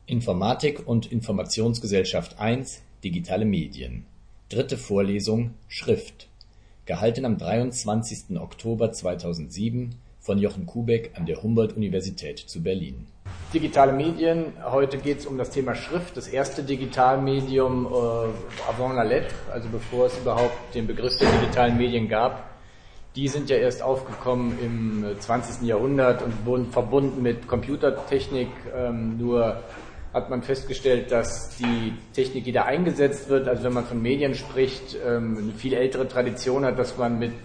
Informatik und Informationsgesellschaft 1 Digitale Medien. Dritte Vorlesung Schrift. Gehalten am 23. Oktober 2007 von Jochen Kubeck an der Humboldt-Universität zu Berlin. Digitale Medien, heute geht es um das Thema Schrift, das erste Digitalmedium avant la lettre, also bevor es überhaupt den Begriff der digitalen Medien gab. Die sind ja erst aufgekommen im 20. Jahrhundert und wurden verbunden mit Computertechnik, nur hat man festgestellt, dass die Technik, die da eingesetzt wird, also wenn man von Medien spricht, eine viel ältere Tradition hat, dass man mit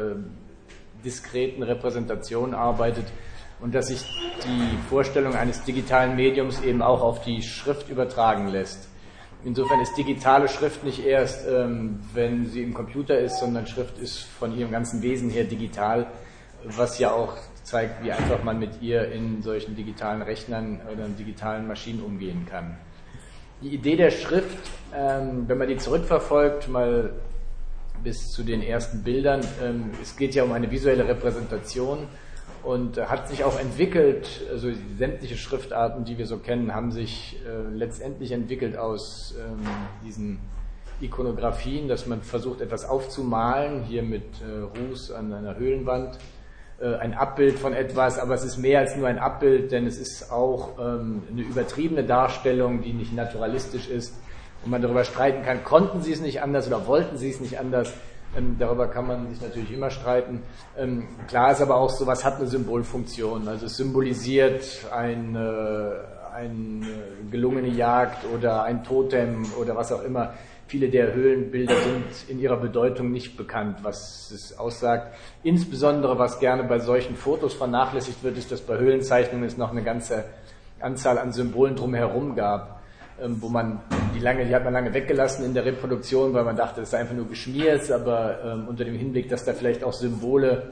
diskreten Repräsentationen arbeitet und dass sich die Vorstellung eines digitalen Mediums eben auch auf die Schrift übertragen lässt. Insofern ist digitale Schrift nicht erst, wenn sie im Computer ist, sondern Schrift ist von ihrem ganzen Wesen her digital, was ja auch zeigt, wie einfach man mit ihr in solchen digitalen Rechnern oder in digitalen Maschinen umgehen kann. Die Idee der Schrift, wenn man die zurückverfolgt, mal bis zu den ersten Bildern, es geht ja um eine visuelle Repräsentation und hat sich auch entwickelt, also sämtliche Schriftarten, die wir so kennen, haben sich letztendlich entwickelt aus diesen Ikonografien, dass man versucht, etwas aufzumalen, hier mit Ruß an einer Höhlenwand, ein Abbild von etwas, aber es ist mehr als nur ein Abbild, denn es ist auch eine übertriebene Darstellung, die nicht naturalistisch ist und man darüber streiten kann, konnten sie es nicht anders oder wollten sie es nicht anders. Darüber kann man sich natürlich immer streiten. Klar ist aber auch, sowas hat eine Symbolfunktion, also es symbolisiert eine gelungene Jagd oder ein Totem oder was auch immer. Viele der Höhlenbilder sind in ihrer Bedeutung nicht bekannt, was es aussagt. Insbesondere, was gerne bei solchen Fotos vernachlässigt wird, ist, dass bei Höhlenzeichnungen es noch eine ganze Anzahl an Symbolen drumherum gab, wo man die hat man lange weggelassen in der Reproduktion, weil man dachte, es sei einfach nur geschmiert, aber unter dem Hinblick, dass da vielleicht auch Symbole,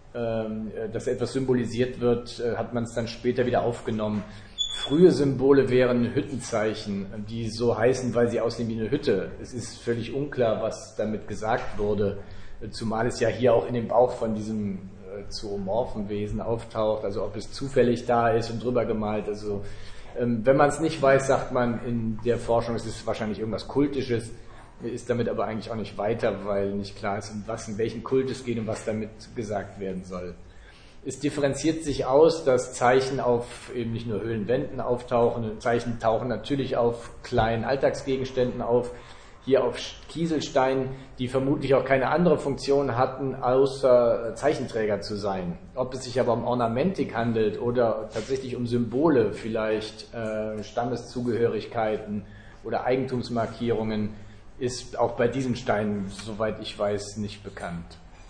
dass etwas symbolisiert wird, hat man es dann später wieder aufgenommen. Frühe Symbole wären Hüttenzeichen, die so heißen, weil sie aussehen wie eine Hütte. Es ist völlig unklar, was damit gesagt wurde, zumal es ja hier auch in dem Bauch von diesem zoomorphen Wesen auftaucht, also ob es zufällig da ist und drüber gemalt. Also wenn man es nicht weiß, sagt man in der Forschung, es ist wahrscheinlich irgendwas Kultisches, ist damit aber eigentlich auch nicht weiter, weil nicht klar ist, in welchen Kult es geht und was damit gesagt werden soll. Es differenziert sich aus, dass Zeichen auf eben nicht nur Höhlenwänden auftauchen, Zeichen tauchen natürlich auf kleinen Alltagsgegenständen auf, hier auf Kieselsteinen, die vermutlich auch keine andere Funktion hatten, außer Zeichenträger zu sein. Ob es sich aber um Ornamentik handelt oder tatsächlich um Symbole, vielleicht Stammeszugehörigkeiten oder Eigentumsmarkierungen, ist auch bei diesen Steinen, soweit ich weiß, nicht bekannt.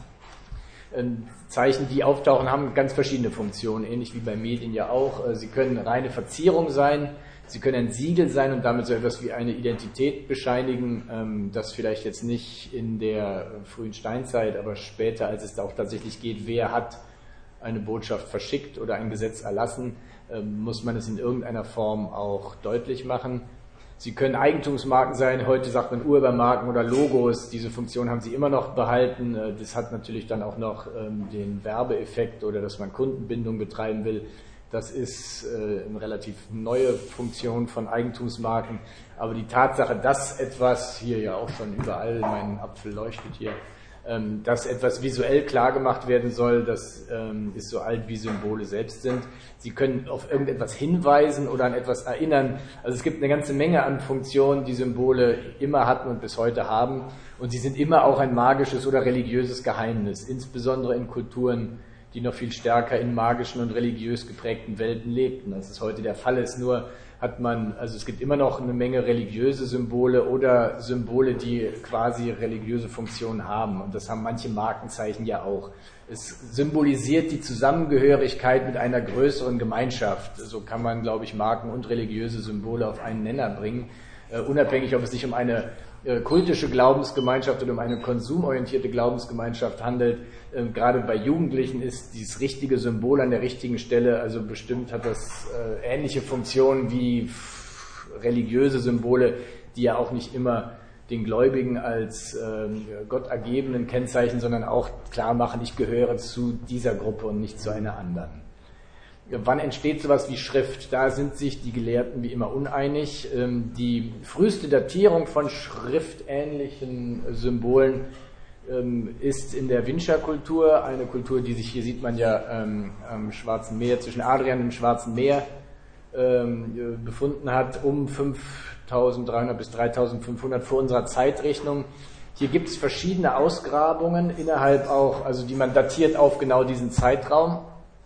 Zeichen, die auftauchen, haben ganz verschiedene Funktionen, ähnlich wie bei Medien ja auch. Sie können reine Verzierung sein, sie können ein Siegel sein und damit so etwas wie eine Identität bescheinigen, das vielleicht jetzt nicht in der frühen Steinzeit, aber später, als es da auch tatsächlich geht, wer hat eine Botschaft verschickt oder ein Gesetz erlassen, muss man es in irgendeiner Form auch deutlich machen. Sie können Eigentumsmarken sein, heute sagt man Urhebermarken oder Logos, diese Funktion haben sie immer noch behalten. Das hat natürlich dann auch noch den Werbeeffekt oder dass man Kundenbindung betreiben will. Das ist eine relativ neue Funktion von Eigentumsmarken. Aber die Tatsache, dass etwas, hier ja auch schon überall, mein Apfel leuchtet hier, dass etwas visuell klar gemacht werden soll, das ist so alt wie Symbole selbst sind. Sie können auf irgendetwas hinweisen oder an etwas erinnern. Also es gibt eine ganze Menge an Funktionen, die Symbole immer hatten und bis heute haben. Und sie sind immer auch ein magisches oder religiöses Geheimnis, insbesondere in Kulturen, die noch viel stärker in magischen und religiös geprägten Welten lebten, als es heute der Fall ist. Nur hat man, also es gibt immer noch eine Menge religiöse Symbole oder Symbole, die quasi religiöse Funktionen haben. Und das haben manche Markenzeichen ja auch. Es symbolisiert die Zusammengehörigkeit mit einer größeren Gemeinschaft. So kann man, glaube ich, Marken und religiöse Symbole auf einen Nenner bringen. Unabhängig, ob es sich um eine kultische Glaubensgemeinschaft oder um eine konsumorientierte Glaubensgemeinschaft handelt. Gerade bei Jugendlichen ist dieses richtige Symbol an der richtigen Stelle, also bestimmt hat das ähnliche Funktionen wie religiöse Symbole, die ja auch nicht immer den Gläubigen als Gottergebenen kennzeichnen, sondern auch klar machen, ich gehöre zu dieser Gruppe und nicht zu einer anderen. Wann entsteht sowas wie Schrift? Da sind sich die Gelehrten wie immer uneinig. Die früheste Datierung von schriftähnlichen Symbolen ist in der Vinscha-Kultur, eine Kultur, die sich, hier sieht man ja am Schwarzen Meer, zwischen Adrian und dem Schwarzen Meer befunden hat, um 5300 bis 3500 vor unserer Zeitrechnung. Hier gibt es verschiedene Ausgrabungen innerhalb auch, also die man datiert auf genau diesen Zeitraum.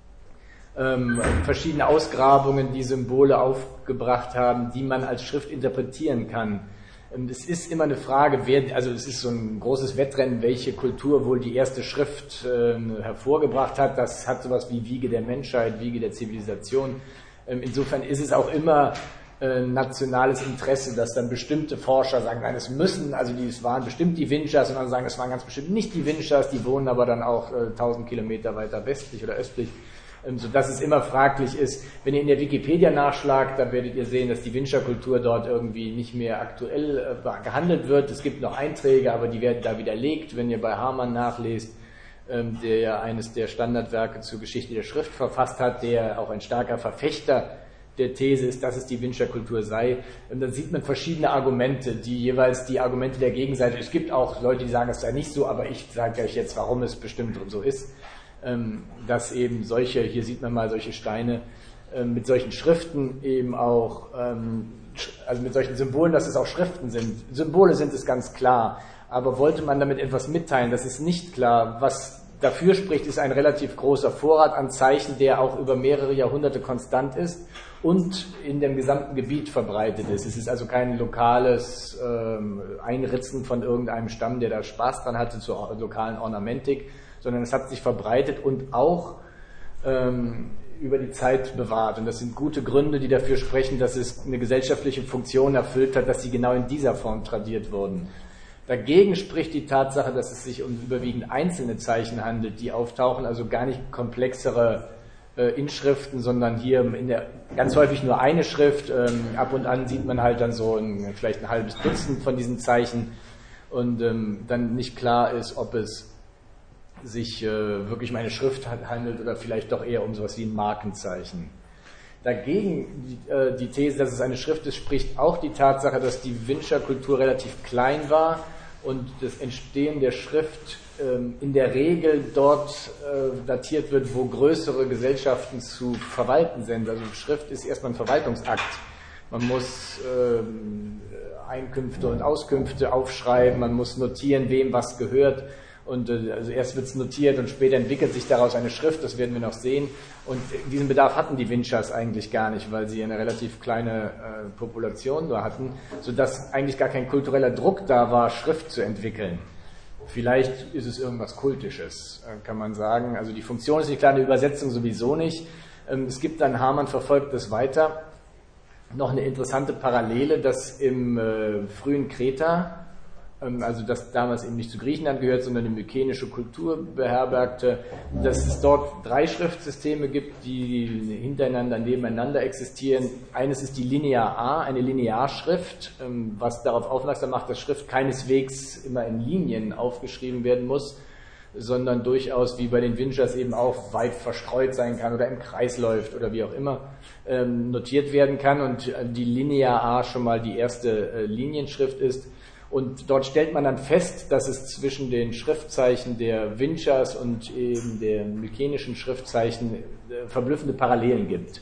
Verschiedene Ausgrabungen, die Symbole aufgebracht haben, die man als Schrift interpretieren kann. Es ist immer eine Frage, also es ist so ein großes Wettrennen, welche Kultur wohl die erste Schrift hervorgebracht hat. Das hat sowas wie Wiege der Menschheit, Wiege der Zivilisation. Insofern ist es auch immer nationales Interesse, dass dann bestimmte Forscher sagen, nein, es waren bestimmt die Vinchas, und dann sagen, es waren ganz bestimmt nicht die Vinchas, die wohnen aber dann auch 1000 Kilometer weiter westlich oder östlich. Sodass es immer fraglich ist. Wenn ihr in der Wikipedia nachschlagt, dann werdet ihr sehen, dass die Vinscha-Kultur dort irgendwie nicht mehr aktuell gehandelt wird. Es gibt noch Einträge, aber die werden da widerlegt. Wenn ihr bei Hamann nachlest, der ja eines der Standardwerke zur Geschichte der Schrift verfasst hat, der auch ein starker Verfechter der These ist, dass es die Vinscha-Kultur sei, dann sieht man verschiedene Argumente, die jeweils die Argumente der Gegenseite. Es gibt auch Leute, die sagen, es sei nicht so, aber ich sage euch jetzt, warum es bestimmt so ist. Dass eben hier sieht man mal solche Steine mit solchen Schriften eben auch, also mit solchen Symbolen, dass es auch Schriften sind. Symbole sind es ganz klar, aber wollte man damit etwas mitteilen, das ist nicht klar. Was dafür spricht, ist ein relativ großer Vorrat an Zeichen, der auch über mehrere Jahrhunderte konstant ist und in dem gesamten Gebiet verbreitet ist. Es ist also kein lokales Einritzen von irgendeinem Stamm, der da Spaß dran hatte zur lokalen Ornamentik, sondern es hat sich verbreitet und auch über die Zeit bewahrt. Und das sind gute Gründe, die dafür sprechen, dass es eine gesellschaftliche Funktion erfüllt hat, dass sie genau in dieser Form tradiert wurden. Dagegen spricht die Tatsache, dass es sich um überwiegend einzelne Zeichen handelt, die auftauchen, also gar nicht komplexere Inschriften, sondern hier ganz häufig nur eine Schrift. Ab und an sieht man halt dann so vielleicht ein halbes Dutzend von diesen Zeichen und dann nicht klar ist, ob es sich wirklich um eine Schrift handelt oder vielleicht doch eher um sowas wie ein Markenzeichen. Dagegen die These, dass es eine Schrift ist, spricht auch die Tatsache, dass die Vinscha-Kultur relativ klein war und das Entstehen der Schrift in der Regel dort datiert wird, wo größere Gesellschaften zu verwalten sind. Also Schrift ist erstmal ein Verwaltungsakt. Man muss Einkünfte und Auskünfte aufschreiben, man muss notieren, wem was gehört. Und also erst wird es notiert und später entwickelt sich daraus eine Schrift, das werden wir noch sehen. Und diesen Bedarf hatten die Vinchas eigentlich gar nicht, weil sie eine relativ kleine Population da hatten, sodass eigentlich gar kein kultureller Druck da war, Schrift zu entwickeln. Vielleicht ist es irgendwas Kultisches, kann man sagen. Also die Funktion ist nicht klar, eine Übersetzung sowieso nicht. Es gibt dann, Hamann verfolgt das weiter, noch eine interessante Parallele, dass im frühen Kreta, also das damals eben nicht zu Griechenland gehört, sondern eine mykenische Kultur beherbergte, dass es dort 3 Schriftsysteme gibt, die hintereinander, nebeneinander existieren. Eines ist die Linear A, eine Linearschrift, was darauf aufmerksam macht, dass Schrift keineswegs immer in Linien aufgeschrieben werden muss, sondern durchaus wie bei den Vinchas eben auch weit verstreut sein kann oder im Kreis läuft oder wie auch immer notiert werden kann und die Linear A schon mal die erste Linienschrift ist. Und dort stellt man dann fest, dass es zwischen den Schriftzeichen der Vinchas und eben der mykenischen Schriftzeichen verblüffende Parallelen gibt.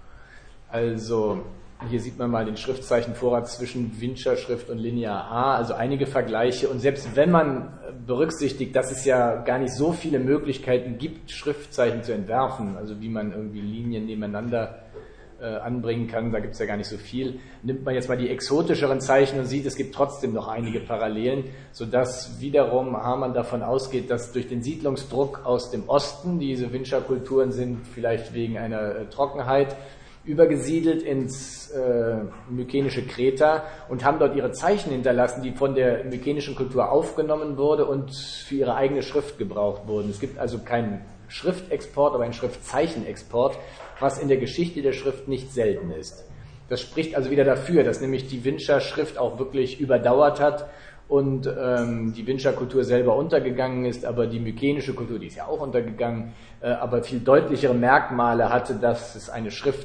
Also hier sieht man mal den Schriftzeichenvorrat zwischen Vinscha-Schrift und Linear A, also einige Vergleiche. Und selbst wenn man berücksichtigt, dass es ja gar nicht so viele Möglichkeiten gibt, Schriftzeichen zu entwerfen, also wie man irgendwie Linien nebeneinander anbringen kann, da gibt es ja gar nicht so viel. Nimmt man jetzt mal die exotischeren Zeichen und sieht, es gibt trotzdem noch einige Parallelen, sodass wiederum Hamann davon ausgeht, dass durch den Siedlungsdruck aus dem Osten, diese Vinscha-Kulturen sind vielleicht wegen einer Trockenheit übergesiedelt ins mykenische Kreta und haben dort ihre Zeichen hinterlassen, die von der mykenischen Kultur aufgenommen wurde und für ihre eigene Schrift gebraucht wurden. Es gibt also keinen Schriftexport, aber einen Schriftzeichenexport, was in der Geschichte der Schrift nicht selten ist. Das spricht also wieder dafür, dass nämlich die Vinscha-Schrift auch wirklich überdauert hat und die Windscha-Kultur selber untergegangen ist, aber die mykenische Kultur, die ist ja auch untergegangen, aber viel deutlichere Merkmale hatte, dass es eine Schrift,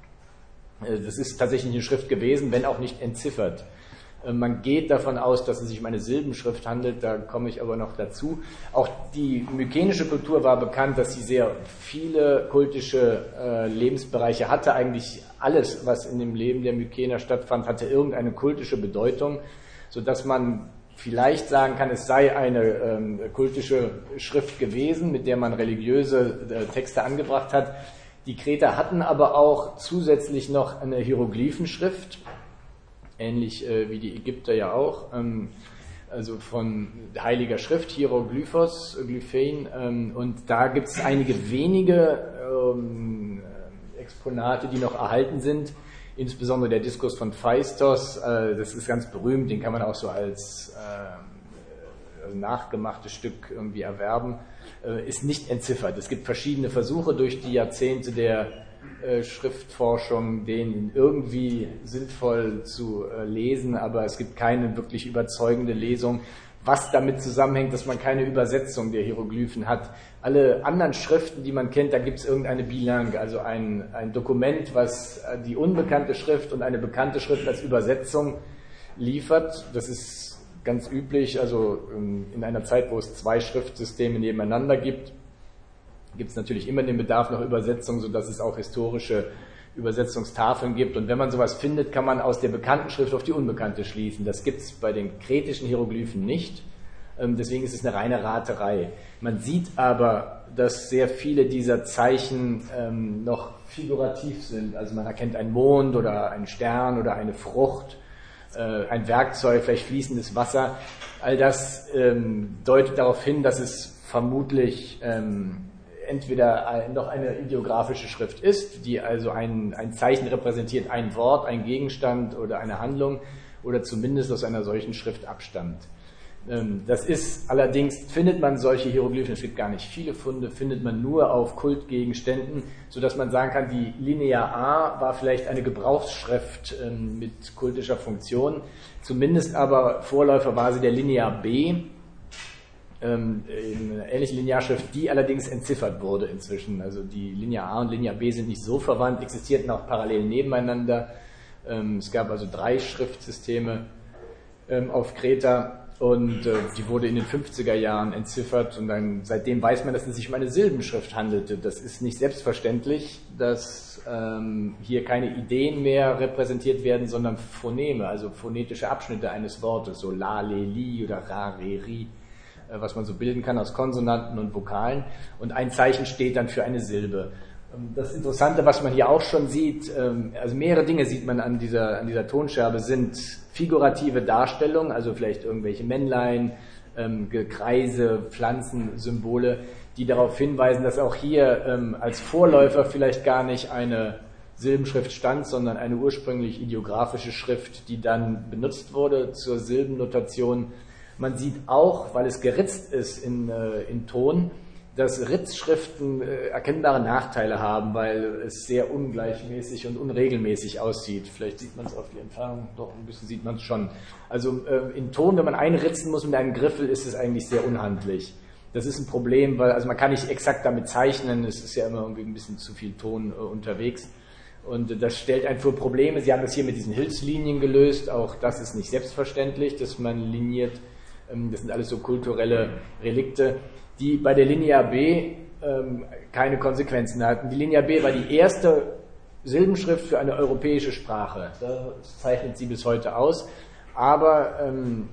das ist tatsächlich eine Schrift gewesen, wenn auch nicht entziffert. Man geht davon aus, dass es sich um eine Silbenschrift handelt, da komme ich aber noch dazu. Auch die mykenische Kultur war bekannt, dass sie sehr viele kultische Lebensbereiche hatte. Eigentlich alles, was in dem Leben der Mykener stattfand, hatte irgendeine kultische Bedeutung, sodass man vielleicht sagen kann, es sei eine kultische Schrift gewesen, mit der man religiöse Texte angebracht hat. Die Kreter hatten aber auch zusätzlich noch eine Hieroglyphenschrift, ähnlich wie die Ägypter ja auch, also von heiliger Schrift, Hieroglyphos, Glyphein, und da gibt es einige wenige Exponate, die noch erhalten sind, insbesondere der Diskurs von Phaistos, das ist ganz berühmt, den kann man auch so als nachgemachtes Stück irgendwie erwerben, ist nicht entziffert. Es gibt verschiedene Versuche durch die Jahrzehnte der Schriftforschung, den irgendwie sinnvoll zu lesen, aber es gibt keine wirklich überzeugende Lesung, was damit zusammenhängt, dass man keine Übersetzung der Hieroglyphen hat. Alle anderen Schriften, die man kennt, da gibt es irgendeine Bilangue, also ein Dokument, was die unbekannte Schrift und eine bekannte Schrift als Übersetzung liefert. Das ist ganz üblich, also in einer Zeit, wo es zwei Schriftsysteme nebeneinander gibt es natürlich immer den Bedarf nach Übersetzung, sodass es auch historische Übersetzungstafeln gibt. Und wenn man sowas findet, kann man aus der bekannten Schrift auf die unbekannte schließen. Das gibt es bei den kretischen Hieroglyphen nicht. Deswegen ist es eine reine Raterei. Man sieht aber, dass sehr viele dieser Zeichen noch figurativ sind. Also man erkennt einen Mond oder einen Stern oder eine Frucht, ein Werkzeug, vielleicht fließendes Wasser. All das deutet darauf hin, dass es vermutlich entweder noch eine ideografische Schrift ist, die also ein Zeichen repräsentiert, ein Wort, ein Gegenstand oder eine Handlung, oder zumindest aus einer solchen Schrift abstammt. Das ist allerdings, findet man solche Hieroglyphen, es gibt gar nicht viele Funde, findet man nur auf Kultgegenständen, sodass man sagen kann, die Linear A war vielleicht eine Gebrauchsschrift mit kultischer Funktion, zumindest aber Vorläufer war sie der Linear B, eine ähnliche Linearschrift, die allerdings entziffert wurde inzwischen. Also die Linear A und Linear B sind nicht so verwandt, existierten auch parallel nebeneinander. Es gab also 3 Schriftsysteme auf Kreta und die wurde in den 50er Jahren entziffert und dann seitdem weiß man, dass es sich um eine Silbenschrift handelte. Das ist nicht selbstverständlich, dass hier keine Ideen mehr repräsentiert werden, sondern Phoneme, also phonetische Abschnitte eines Wortes, so la, le, li oder ra, re, ri, was man so bilden kann aus Konsonanten und Vokalen, und ein Zeichen steht dann für eine Silbe. Das Interessante, was man hier auch schon sieht, also mehrere Dinge sieht man an dieser Tonscherbe, sind figurative Darstellungen, also vielleicht irgendwelche Männlein, Kreise, Pflanzen, Symbole, die darauf hinweisen, dass auch hier als Vorläufer vielleicht gar nicht eine Silbenschrift stand, sondern eine ursprünglich ideografische Schrift, die dann benutzt wurde zur Silbennotation. Man sieht auch, weil es geritzt ist in Ton, dass Ritzschriften erkennbare Nachteile haben, weil es sehr ungleichmäßig und unregelmäßig aussieht. Vielleicht sieht man es auf die Entfernung, doch ein bisschen sieht man es schon. Also in Ton, wenn man einritzen muss mit einem Griffel, ist es eigentlich sehr unhandlich. Das ist ein Problem, weil also man kann nicht exakt damit zeichnen, es ist ja immer irgendwie ein bisschen zu viel Ton unterwegs. Und das stellt einen vor Probleme. Sie haben das hier mit diesen Hilfslinien gelöst, auch das ist nicht selbstverständlich, dass man liniert. Das sind alles so kulturelle Relikte, die bei der Linear B keine Konsequenzen hatten. Die Linear B war die erste Silbenschrift für eine europäische Sprache. Das zeichnet sie bis heute aus. Aber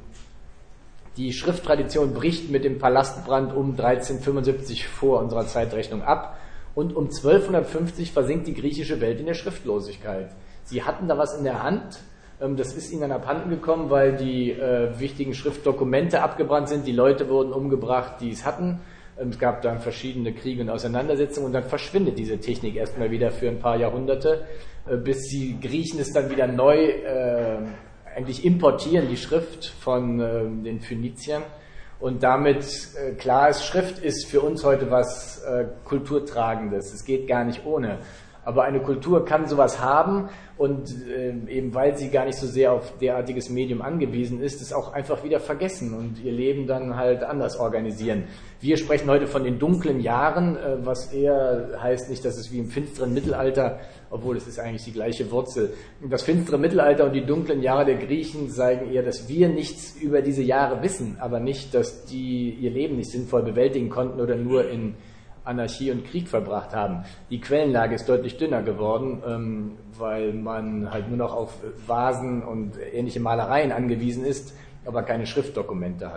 die Schrifttradition bricht mit dem Palastbrand um 1375 vor unserer Zeitrechnung ab. Und um 1250 versinkt die griechische Welt in der Schriftlosigkeit. Sie hatten da was in der Hand. Das ist ihnen abhanden gekommen, weil die wichtigen Schriftdokumente abgebrannt sind. Die Leute wurden umgebracht, die es hatten. Es gab dann verschiedene Kriege und Auseinandersetzungen und dann verschwindet diese Technik erstmal wieder für ein paar Jahrhunderte, bis die Griechen es dann wieder neu eigentlich importieren, die Schrift von den Phöniziern. Und damit klar ist, Schrift ist für uns heute was Kulturtragendes. Es geht gar nicht ohne. Aber eine Kultur kann sowas haben und eben weil sie gar nicht so sehr auf derartiges Medium angewiesen ist, es auch einfach wieder vergessen und ihr Leben dann halt anders organisieren. Wir sprechen heute von den dunklen Jahren, was eher heißt nicht, dass es wie im finsteren Mittelalter, obwohl es ist eigentlich die gleiche Wurzel. Das finstere Mittelalter und die dunklen Jahre der Griechen zeigen eher, dass wir nichts über diese Jahre wissen, aber nicht, dass die ihr Leben nicht sinnvoll bewältigen konnten oder nur in Anarchie und Krieg verbracht haben. Die Quellenlage ist deutlich dünner geworden, weil man halt nur noch auf Vasen und ähnliche Malereien angewiesen ist, aber keine Schriftdokumente hat.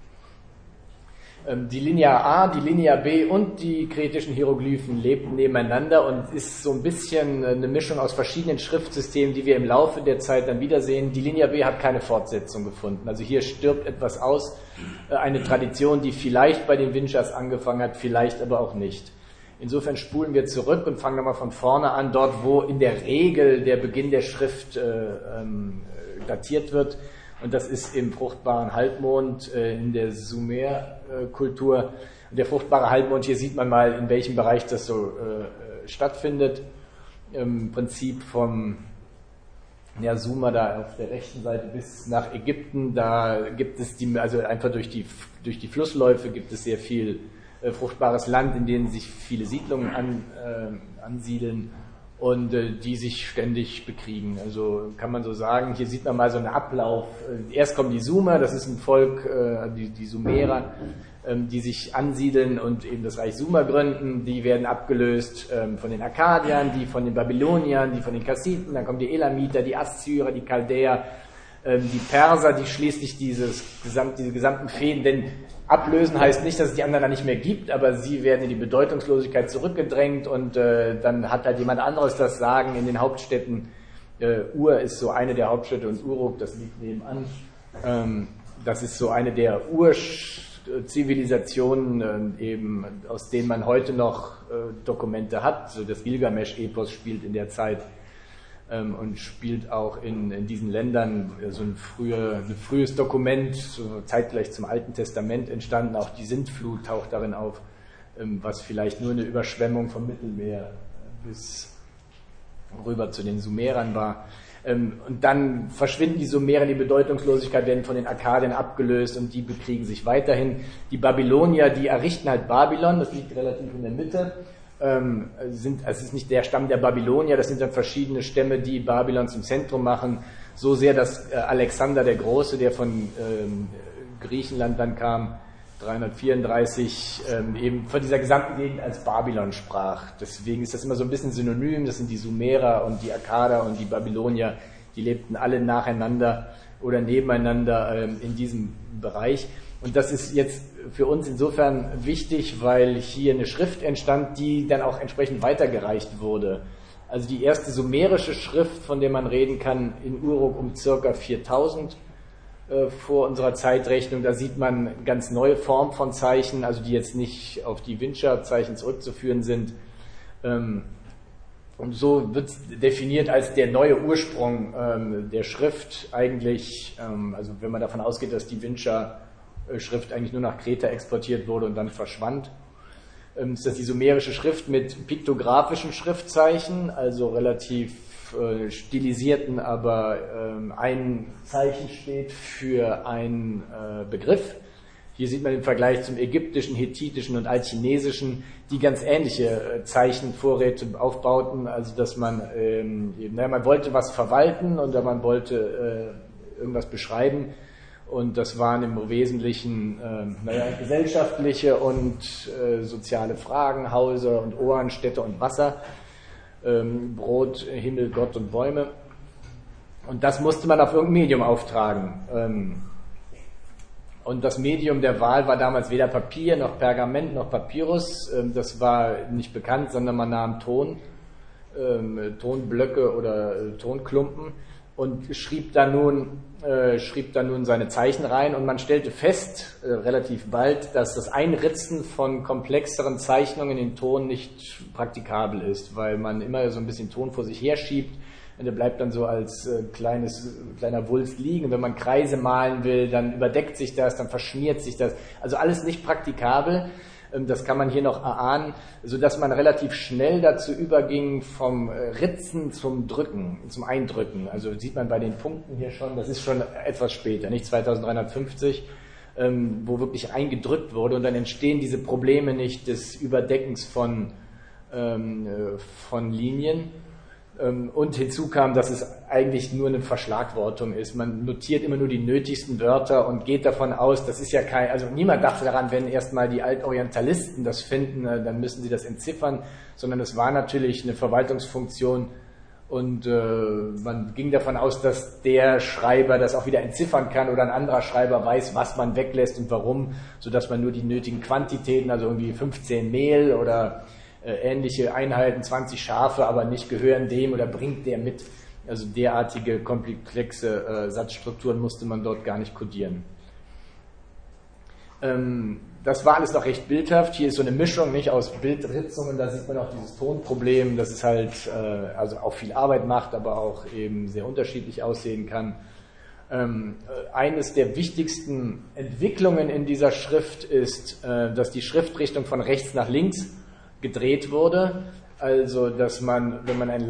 Die Linear A, die Linear B und die kretischen Hieroglyphen lebten nebeneinander und ist so ein bisschen eine Mischung aus verschiedenen Schriftsystemen, die wir im Laufe der Zeit dann wiedersehen. Die Linear B hat keine Fortsetzung gefunden. Also hier stirbt etwas aus, eine Tradition, die vielleicht bei den Winchas angefangen hat, vielleicht aber auch nicht. Insofern spulen wir zurück und fangen nochmal von vorne an, dort wo in der Regel der Beginn der Schrift datiert wird. Und das ist im fruchtbaren Halbmond in der Sumer-Kultur. Der fruchtbare Halbmond, hier sieht man mal, in welchem Bereich das so stattfindet. Im Prinzip vom Sumer da auf der rechten Seite bis nach Ägypten, da gibt es also einfach durch die Flussläufe gibt es sehr viel fruchtbares Land, in denen sich viele Siedlungen ansiedeln und die sich ständig bekriegen. Also kann man so sagen, hier sieht man mal so einen Ablauf. Erst kommen die Sumer, das ist ein Volk, die Sumerer, die sich ansiedeln und eben das Reich Sumer gründen. Die werden abgelöst von den Akkadiern, die von den Babyloniern, die von den Kassiten, dann kommen die Elamiter, die Assyrer, die Chaldäer, die Perser, die schließlich diese gesamten Fehden, denn ablösen heißt nicht, dass es die anderen dann nicht mehr gibt, aber sie werden in die Bedeutungslosigkeit zurückgedrängt und dann hat halt jemand anderes das Sagen in den Hauptstädten. Ur ist so eine der Hauptstädte und Uruk, das liegt nebenan. Das ist so eine der Urzivilisationen eben, aus denen man heute noch Dokumente hat. So das Gilgamesch-Epos spielt in der Zeit und spielt auch in diesen Ländern so ein frühes Dokument, so zeitgleich zum Alten Testament entstanden. Auch die Sintflut taucht darin auf, was vielleicht nur eine Überschwemmung vom Mittelmeer bis rüber zu den Sumerern war. Und dann verschwinden die Sumerer in die Bedeutungslosigkeit, werden von den Akkadien abgelöst und die bekriegen sich weiterhin. Die Babylonier, die errichten halt Babylon, das liegt relativ in der Mitte. Es ist nicht der Stamm der Babylonier, das sind dann verschiedene Stämme, die Babylon zum Zentrum machen, so sehr, dass Alexander der Große, der von Griechenland dann kam, 334, eben von dieser gesamten Gegend als Babylon sprach. Deswegen ist das immer so ein bisschen synonym, das sind die Sumerer und die Akkader und die Babylonier, die lebten alle nacheinander oder nebeneinander in diesem Bereich. Und das ist jetzt für uns insofern wichtig, weil hier eine Schrift entstand, die dann auch entsprechend weitergereicht wurde. Also die erste sumerische Schrift, von der man reden kann, in Uruk um circa 4000 vor unserer Zeitrechnung. Da sieht man ganz neue Formen von Zeichen, also die jetzt nicht auf die Windscher-Zeichen zurückzuführen sind. Und so wird es definiert als der neue Ursprung der Schrift eigentlich, also wenn man davon ausgeht, dass die Windscher-Schrift eigentlich nur nach Kreta exportiert wurde und dann verschwand, ist das die sumerische Schrift mit piktografischen Schriftzeichen, also relativ stilisierten, aber ein Zeichen steht für einen Begriff. Hier sieht man im Vergleich zum ägyptischen, hethitischen und altchinesischen, die ganz ähnliche Zeichenvorräte aufbauten, also dass man man wollte was verwalten oder man wollte irgendwas beschreiben. Und das waren im Wesentlichen gesellschaftliche und soziale Fragen, Häuser und Ohren, Städte und Wasser, Brot, Himmel, Gott und Bäume. Und das musste man auf irgendein Medium auftragen. Und das Medium der Wahl war damals weder Papier, noch Pergament, noch Papyrus. Das war nicht bekannt, sondern man nahm Tonblöcke oder Tonklumpen und schrieb dann nun seine Zeichen rein und man stellte fest, relativ bald, dass das Einritzen von komplexeren Zeichnungen in Ton nicht praktikabel ist, weil man immer so ein bisschen Ton vor sich herschiebt und der bleibt dann so als kleiner Wulst liegen. Und wenn man Kreise malen will, dann überdeckt sich das, dann verschmiert sich das. Also alles nicht praktikabel. Das kann man hier noch erahnen, sodass man relativ schnell dazu überging vom Ritzen zum Drücken, zum Eindrücken. Also sieht man bei den Punkten hier schon, das ist schon etwas später, nicht 2350, wo wirklich eingedrückt wurde, und dann entstehen diese Probleme nicht des Überdeckens von Linien. Und hinzu kam, dass es eigentlich nur eine Verschlagwortung ist. Man notiert immer nur die nötigsten Wörter und geht davon aus, das ist ja also niemand dachte daran, wenn erstmal die Altorientalisten das finden, dann müssen sie das entziffern, sondern es war natürlich eine Verwaltungsfunktion, und man ging davon aus, dass der Schreiber das auch wieder entziffern kann oder ein anderer Schreiber weiß, was man weglässt und warum, sodass man nur die nötigen Quantitäten, also irgendwie 15 Mehl oder ähnliche Einheiten, 20 Schafe, aber nicht gehören dem oder bringt der mit. Also derartige komplexe Satzstrukturen musste man dort gar nicht kodieren. Das war alles noch recht bildhaft. Hier ist so eine Mischung nicht aus Bildritzungen, da sieht man auch dieses Tonproblem, dass es halt also auch viel Arbeit macht, aber auch eben sehr unterschiedlich aussehen kann. Eines der wichtigsten Entwicklungen in dieser Schrift ist, dass die Schriftrichtung von rechts nach links gedreht wurde, also dass man, wenn man eine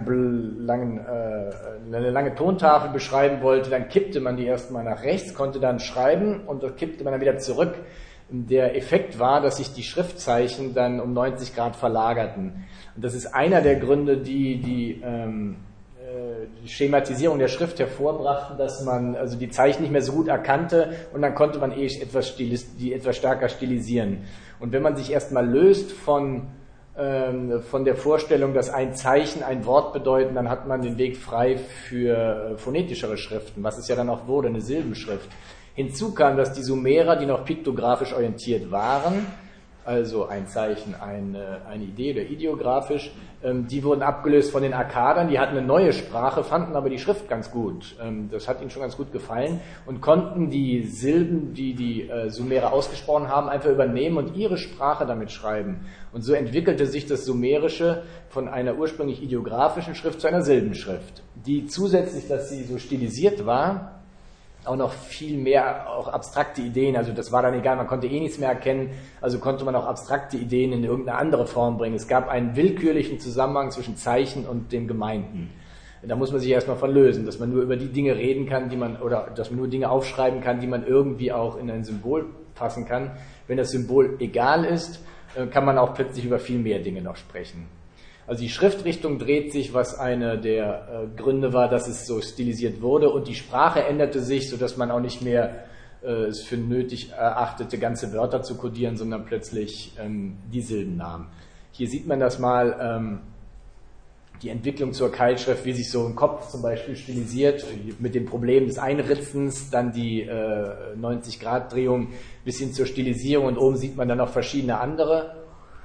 lange Tontafel beschreiben wollte, dann kippte man die erstmal nach rechts, konnte dann schreiben und das kippte man dann wieder zurück. Der Effekt war, dass sich die Schriftzeichen dann um 90 Grad verlagerten. Und das ist einer der Gründe, die Schematisierung der Schrift hervorbrachten, dass man also die Zeichen nicht mehr so gut erkannte, und dann konnte man die etwas stärker stilisieren. Und wenn man sich erstmal löst von der Vorstellung, dass ein Zeichen ein Wort bedeuten, dann hat man den Weg frei für phonetischere Schriften, was es ja dann auch wurde, eine Silbenschrift. Hinzu kam, dass die Sumerer, die noch piktografisch orientiert waren, also ein Zeichen, eine Idee oder ideografisch, die wurden abgelöst von den Akkadern, die hatten eine neue Sprache, fanden aber die Schrift ganz gut. Das hat ihnen schon ganz gut gefallen und konnten die Silben, die Sumerer ausgesprochen haben, einfach übernehmen und ihre Sprache damit schreiben. Und so entwickelte sich das Sumerische von einer ursprünglich ideografischen Schrift zu einer Silbenschrift, die zusätzlich, dass sie so stilisiert war, auch noch viel mehr auch abstrakte Ideen, also das war dann egal, man konnte eh nichts mehr erkennen, also konnte man auch abstrakte Ideen in irgendeine andere Form bringen. Es gab einen willkürlichen Zusammenhang zwischen Zeichen und den Gemeinden. Da muss man sich erstmal von lösen, dass man nur über die Dinge reden kann, oder dass man nur Dinge aufschreiben kann, die man irgendwie auch in ein Symbol fassen kann. Wenn das Symbol egal ist, kann man auch plötzlich über viel mehr Dinge noch sprechen. Also die Schriftrichtung dreht sich, was einer der Gründe war, dass es so stilisiert wurde, und die Sprache änderte sich, sodass man auch nicht mehr es für nötig erachtete, ganze Wörter zu kodieren, sondern plötzlich die Silben nahm. Hier sieht man das mal, die Entwicklung zur Keilschrift, wie sich so ein Kopf zum Beispiel stilisiert, mit dem Problem des Einritzens, dann die 90-Grad-Drehung bis hin zur Stilisierung, und oben sieht man dann noch verschiedene andere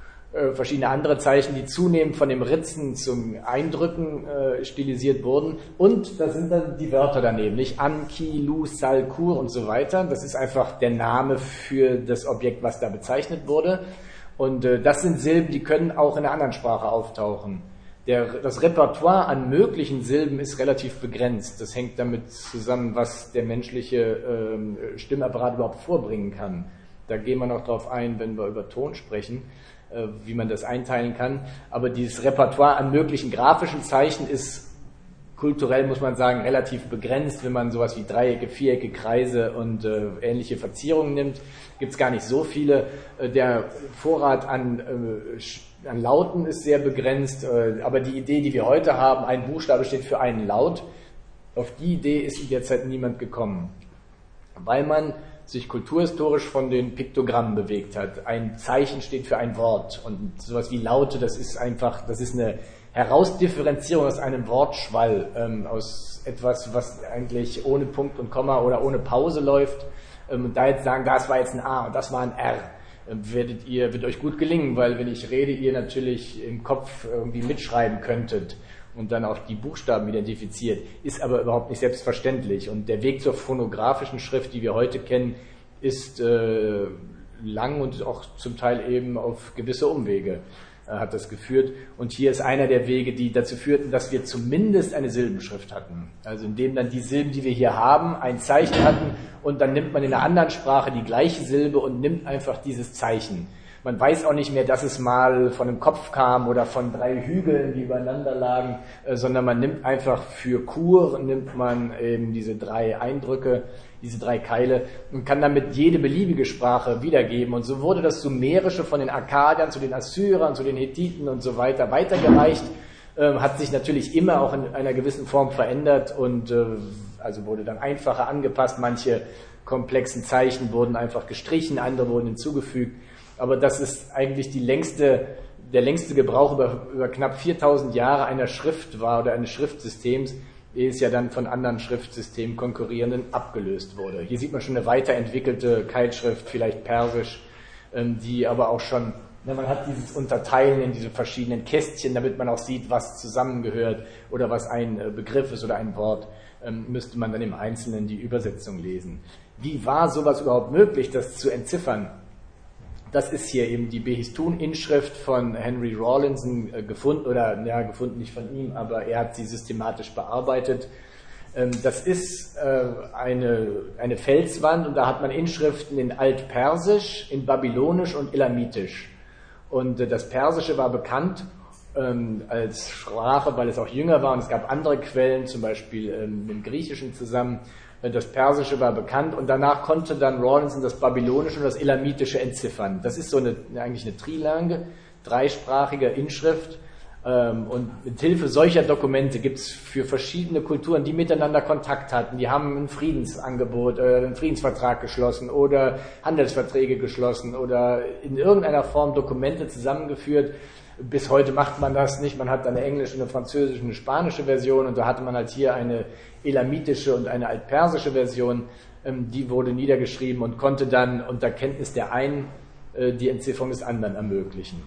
Zeichen, die zunehmend von dem Ritzen zum Eindrücken stilisiert wurden. Und da sind dann die Wörter daneben, nicht? An, Ki, Lu, Sal, Kur und so weiter. Das ist einfach der Name für das Objekt, was da bezeichnet wurde. Und das sind Silben, die können auch in einer anderen Sprache auftauchen. Das Repertoire an möglichen Silben ist relativ begrenzt. Das hängt damit zusammen, was der menschliche Stimmapparat überhaupt vorbringen kann. Da gehen wir noch drauf ein, wenn wir über Ton sprechen, wie man das einteilen kann. Aber dieses Repertoire an möglichen grafischen Zeichen ist kulturell, muss man sagen, relativ begrenzt. Wenn man sowas wie Dreiecke, Vierecke, Kreise und ähnliche Verzierungen nimmt, gibt es gar nicht so viele. Der Vorrat an Lauten ist sehr begrenzt, aber die Idee, die wir heute haben, ein Buchstabe steht für einen Laut, auf die Idee ist in der Zeit niemand gekommen, weil man sich kulturhistorisch von den Piktogrammen bewegt hat. Ein Zeichen steht für ein Wort, und sowas wie Laute, das ist eine Herausdifferenzierung aus einem Wortschwall, aus etwas, was eigentlich ohne Punkt und Komma oder ohne Pause läuft. Und da jetzt sagen, das war jetzt ein A und das war ein R, wird euch gut gelingen, weil wenn ich rede, ihr natürlich im Kopf irgendwie mitschreiben könntet und dann auch die Buchstaben identifiziert, ist aber überhaupt nicht selbstverständlich. Und der Weg zur phonografischen Schrift, die wir heute kennen, ist lang und auch zum Teil eben auf gewisse Umwege hat das geführt. Und hier ist einer der Wege, die dazu führten, dass wir zumindest eine Silbenschrift hatten. Also indem dann die Silben, die wir hier haben, ein Zeichen hatten, und dann nimmt man in einer anderen Sprache die gleiche Silbe und nimmt einfach dieses Zeichen. Man weiß auch nicht mehr, dass es mal von einem Kopf kam oder von 3 Hügeln, die übereinander lagen, sondern man nimmt einfach für Kur, nimmt man eben diese 3 Eindrücke, diese 3 Keile und kann damit jede beliebige Sprache wiedergeben. Und so wurde das Sumerische von den Akkadiern zu den Assyrern, zu den Hethiten und so weiter weitergereicht, hat sich natürlich immer auch in einer gewissen Form verändert und also wurde dann einfacher angepasst. Manche komplexen Zeichen wurden einfach gestrichen, andere wurden hinzugefügt. Aber das ist eigentlich der längste Gebrauch über knapp 4000 Jahre einer Schrift war oder eines Schriftsystems, ehe es ja dann von anderen Schriftsystemen konkurrierenden abgelöst wurde. Hier sieht man schon eine weiterentwickelte Keilschrift, vielleicht Persisch, die aber auch schon, man hat dieses Unterteilen in diese verschiedenen Kästchen, damit man auch sieht, was zusammengehört oder was ein Begriff ist oder ein Wort, müsste man dann im Einzelnen die Übersetzung lesen. Wie war sowas überhaupt möglich, das zu entziffern? Das ist hier eben die Behistun-Inschrift von Henry Rawlinson gefunden, oder ja, gefunden nicht von ihm, aber er hat sie systematisch bearbeitet. Das ist eine Felswand und da hat man Inschriften in Altpersisch, in Babylonisch und Elamitisch. Und das Persische war bekannt als Sprache, weil es auch jünger war und es gab andere Quellen, zum Beispiel mit dem Griechischen zusammen. Das Persische war bekannt und danach konnte dann Rawlinson das Babylonische und das Elamitische entziffern. Das ist so eigentlich eine trilange, dreisprachige Inschrift und mit Hilfe solcher Dokumente gibt es für verschiedene Kulturen, die miteinander Kontakt hatten, die haben ein Friedensangebot, einen Friedensvertrag geschlossen oder Handelsverträge geschlossen oder in irgendeiner Form Dokumente zusammengeführt. Bis heute macht man das nicht. Man hat eine englische, eine französische, eine spanische Version und da hatte man halt hier eine elamitische und eine altpersische Version. Die wurde niedergeschrieben und konnte dann unter Kenntnis der einen die Entzifferung des anderen ermöglichen.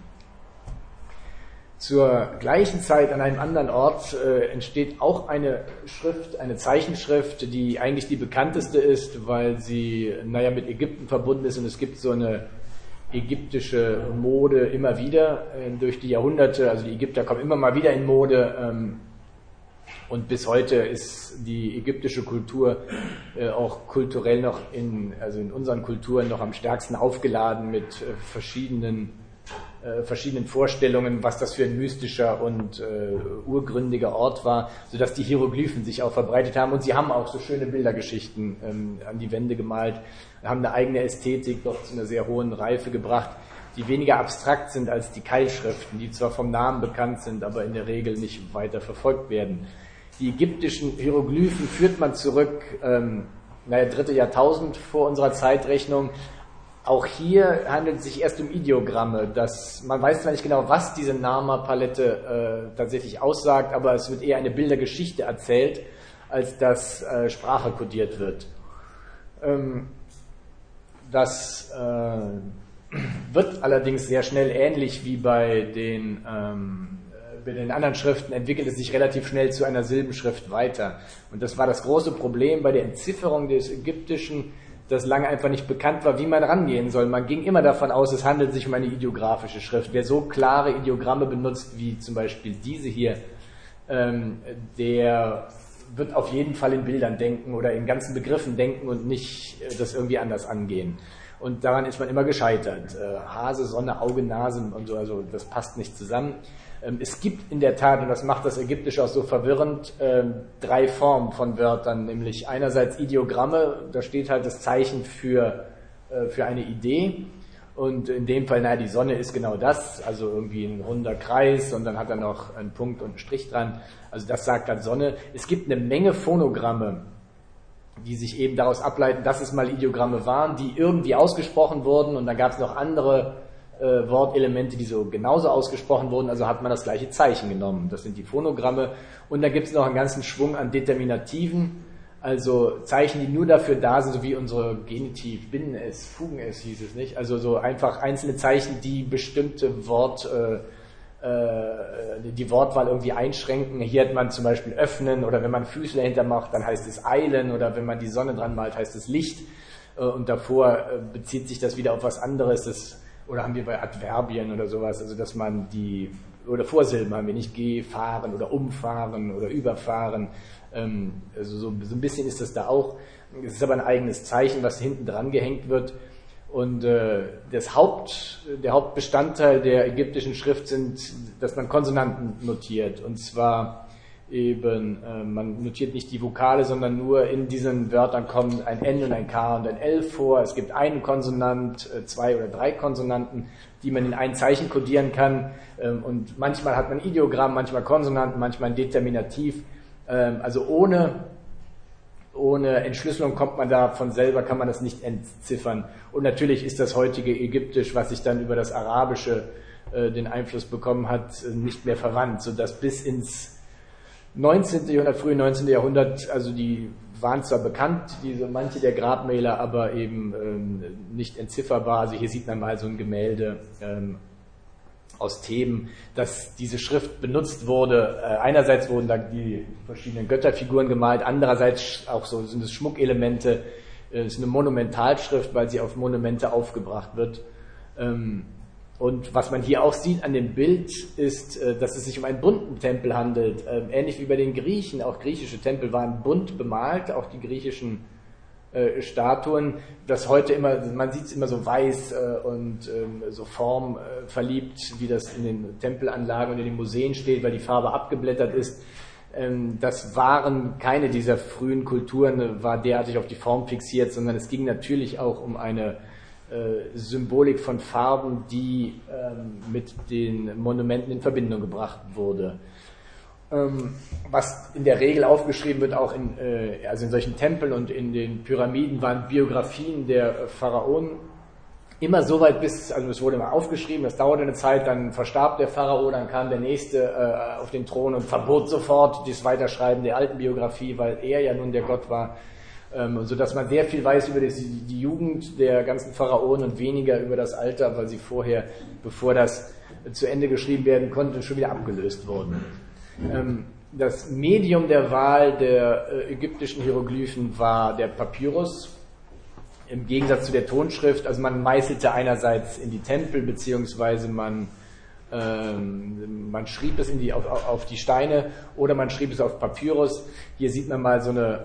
Zur gleichen Zeit an einem anderen Ort entsteht auch eine Schrift, eine Zeichenschrift, die eigentlich die bekannteste ist, weil sie mit Ägypten verbunden ist und es gibt so eine ägyptische Mode immer wieder durch die Jahrhunderte, also die Ägypter kommen immer mal wieder in Mode und bis heute ist die ägyptische Kultur auch kulturell noch in unseren Kulturen noch am stärksten aufgeladen mit verschiedenen Vorstellungen, was das für ein mystischer und urgründiger Ort war, sodass die Hieroglyphen sich auch verbreitet haben und sie haben auch so schöne Bildergeschichten an die Wände gemalt, haben eine eigene Ästhetik doch zu einer sehr hohen Reife gebracht, die weniger abstrakt sind als die Keilschriften, die zwar vom Namen bekannt sind, aber in der Regel nicht weiter verfolgt werden. Die ägyptischen Hieroglyphen führt man zurück, 3. Jahrtausend vor unserer Zeitrechnung. Auch hier handelt es sich erst um Ideogramme. Man weiß zwar nicht genau, was diese Nama-Palette tatsächlich aussagt, aber es wird eher eine Bildergeschichte erzählt, als dass Sprache kodiert wird. Das wird allerdings sehr schnell ähnlich wie bei den anderen Schriften, entwickelt es sich relativ schnell zu einer Silbenschrift weiter. Und das war das große Problem bei der Entzifferung des Ägyptischen, dass lange einfach nicht bekannt war, wie man rangehen soll. Man ging immer davon aus, es handelt sich um eine ideografische Schrift. Wer so klare Ideogramme benutzt, wie zum Beispiel diese hier, der wird auf jeden Fall in Bildern denken oder in ganzen Begriffen denken und nicht das irgendwie anders angehen. Und daran ist man immer gescheitert. Hase, Sonne, Auge, Nase und so, also das passt nicht zusammen. Es gibt in der Tat, und das macht das Ägyptische auch so verwirrend, 3 Formen von Wörtern, nämlich einerseits Ideogramme, da steht halt das Zeichen für eine Idee und in dem Fall, die Sonne ist genau das, also irgendwie ein runder Kreis und dann hat er noch einen Punkt und einen Strich dran, also das sagt dann Sonne. Es gibt eine Menge Phonogramme, die sich eben daraus ableiten, dass es mal Ideogramme waren, die irgendwie ausgesprochen wurden und dann gab es noch andere Wortelemente, die so genauso ausgesprochen wurden, also hat man das gleiche Zeichen genommen. Das sind die Phonogramme. Und da gibt es noch einen ganzen Schwung an Determinativen, also Zeichen, die nur dafür da sind, so wie unsere Genitiv, Binnen es, Fugen es hieß es nicht, also so einfach einzelne Zeichen, die bestimmte die Wortwahl irgendwie einschränken. Hier hat man zum Beispiel öffnen oder wenn man Füßler hintermacht, dann heißt es eilen oder wenn man die Sonne dran malt, heißt es Licht und davor bezieht sich das wieder auf was anderes. Oder haben wir bei Adverbien oder sowas, also dass man oder Vorsilben haben wir nicht, gefahren oder umfahren oder überfahren, also so ein bisschen ist das da auch. Es ist aber ein eigenes Zeichen, was hinten dran gehängt wird Und der Hauptbestandteil der ägyptischen Schrift sind, dass man Konsonanten notiert. Und zwar eben, man notiert nicht die Vokale, sondern nur in diesen Wörtern kommen ein N und ein K und ein L vor. Es gibt einen Konsonant, 2 oder 3 Konsonanten, die man in ein Zeichen kodieren kann. Und manchmal hat man Ideogramm, manchmal Konsonanten, manchmal ein Determinativ. Also ohne Entschlüsselung kommt man da von selber, kann man das nicht entziffern. Und natürlich ist das heutige Ägyptisch, was sich dann über das Arabische den Einfluss bekommen hat, nicht mehr verwandt, sodass bis ins 19. Jahrhundert, frühe 19. Jahrhundert, also die waren zwar bekannt, manche der Grabmäler, aber eben nicht entzifferbar. Also hier sieht man mal so ein Gemälde aus Theben, dass diese Schrift benutzt wurde. Einerseits wurden da die verschiedenen Götterfiguren gemalt, andererseits auch so sind es Schmuckelemente. Es ist eine Monumentalschrift, weil sie auf Monumente aufgebracht wird. Und was man hier auch sieht an dem Bild ist, dass es sich um einen bunten Tempel handelt. Ähnlich wie bei den Griechen, auch griechische Tempel waren bunt bemalt, auch die griechischen Statuen, das heute immer, man sieht es immer so weiß und so formverliebt, wie das in den Tempelanlagen und in den Museen steht, weil die Farbe abgeblättert ist. Das waren keine dieser frühen Kulturen, war derartig auf die Form fixiert, sondern es ging natürlich auch um eine Symbolik von Farben, die mit den Monumenten in Verbindung gebracht wurde. Was in der Regel aufgeschrieben wird, auch also in solchen Tempeln und in den Pyramiden, waren Biografien der Pharaonen. Immer so weit also es wurde immer aufgeschrieben, das dauerte eine Zeit, dann verstarb der Pharao, dann kam der Nächste auf den Thron und verbot sofort das Weiterschreiben der alten Biografie, weil er ja nun der Gott war. Sodass man sehr viel weiß über die Jugend der ganzen Pharaonen und weniger über das Alter, weil sie vorher, bevor das zu Ende geschrieben werden konnte, schon wieder abgelöst wurden. Das Medium der Wahl der ägyptischen Hieroglyphen war der Papyrus, im Gegensatz zu der Tonschrift. Also man meißelte einerseits in die Tempel, beziehungsweise man schrieb es auf die Steine oder man schrieb es auf Papyrus. Hier sieht man mal so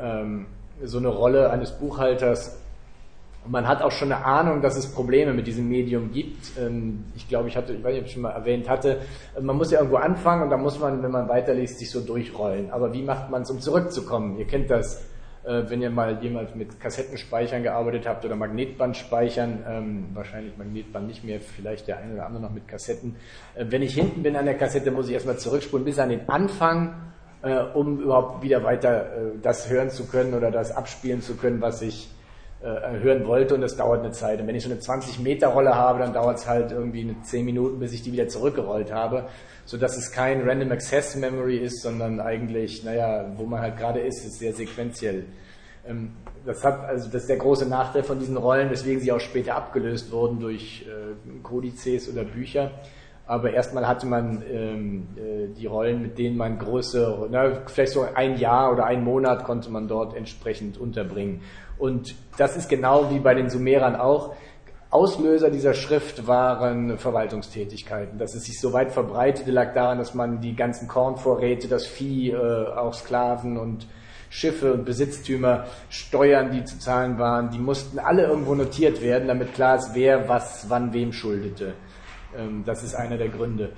eine Rolle eines Buchhalters. Und man hat auch schon eine Ahnung, dass es Probleme mit diesem Medium gibt. Ich glaube, ich weiß nicht, ob ich schon mal erwähnt hatte, man muss ja irgendwo anfangen und dann muss man, wenn man weiterliest, sich so durchrollen. Aber wie macht man es, um zurückzukommen? Ihr kennt das, wenn ihr mal jemals mit Kassettenspeichern gearbeitet habt oder Magnetbandspeichern, wahrscheinlich Magnetband nicht mehr, vielleicht der eine oder andere noch mit Kassetten. Wenn ich hinten bin an der Kassette, muss ich erstmal zurückspulen bis an den Anfang, um überhaupt wieder weiter das hören zu können oder das abspielen zu können, was ich hören wollte, und das dauert eine Zeit. Und wenn ich so eine 20-Meter-Rolle habe, dann dauert es halt irgendwie 10 Minuten, bis ich die wieder zurückgerollt habe, sodass es kein Random Access Memory ist, sondern eigentlich, wo man halt gerade ist sehr sequenziell. Das ist der große Nachteil von diesen Rollen, weswegen sie auch später abgelöst wurden durch Kodizes oder Bücher. Aber erstmal hatte man die Rollen, mit denen man vielleicht so ein Jahr oder einen Monat konnte man dort entsprechend unterbringen. Und das ist genau wie bei den Sumerern auch. Auslöser dieser Schrift waren Verwaltungstätigkeiten. Dass es sich so weit verbreitete, lag daran, dass man die ganzen Kornvorräte, das Vieh, auch Sklaven und Schiffe und Besitztümer, Steuern, die zu zahlen waren, die mussten alle irgendwo notiert werden, damit klar ist, wer was wann wem schuldete. Das ist einer der Gründe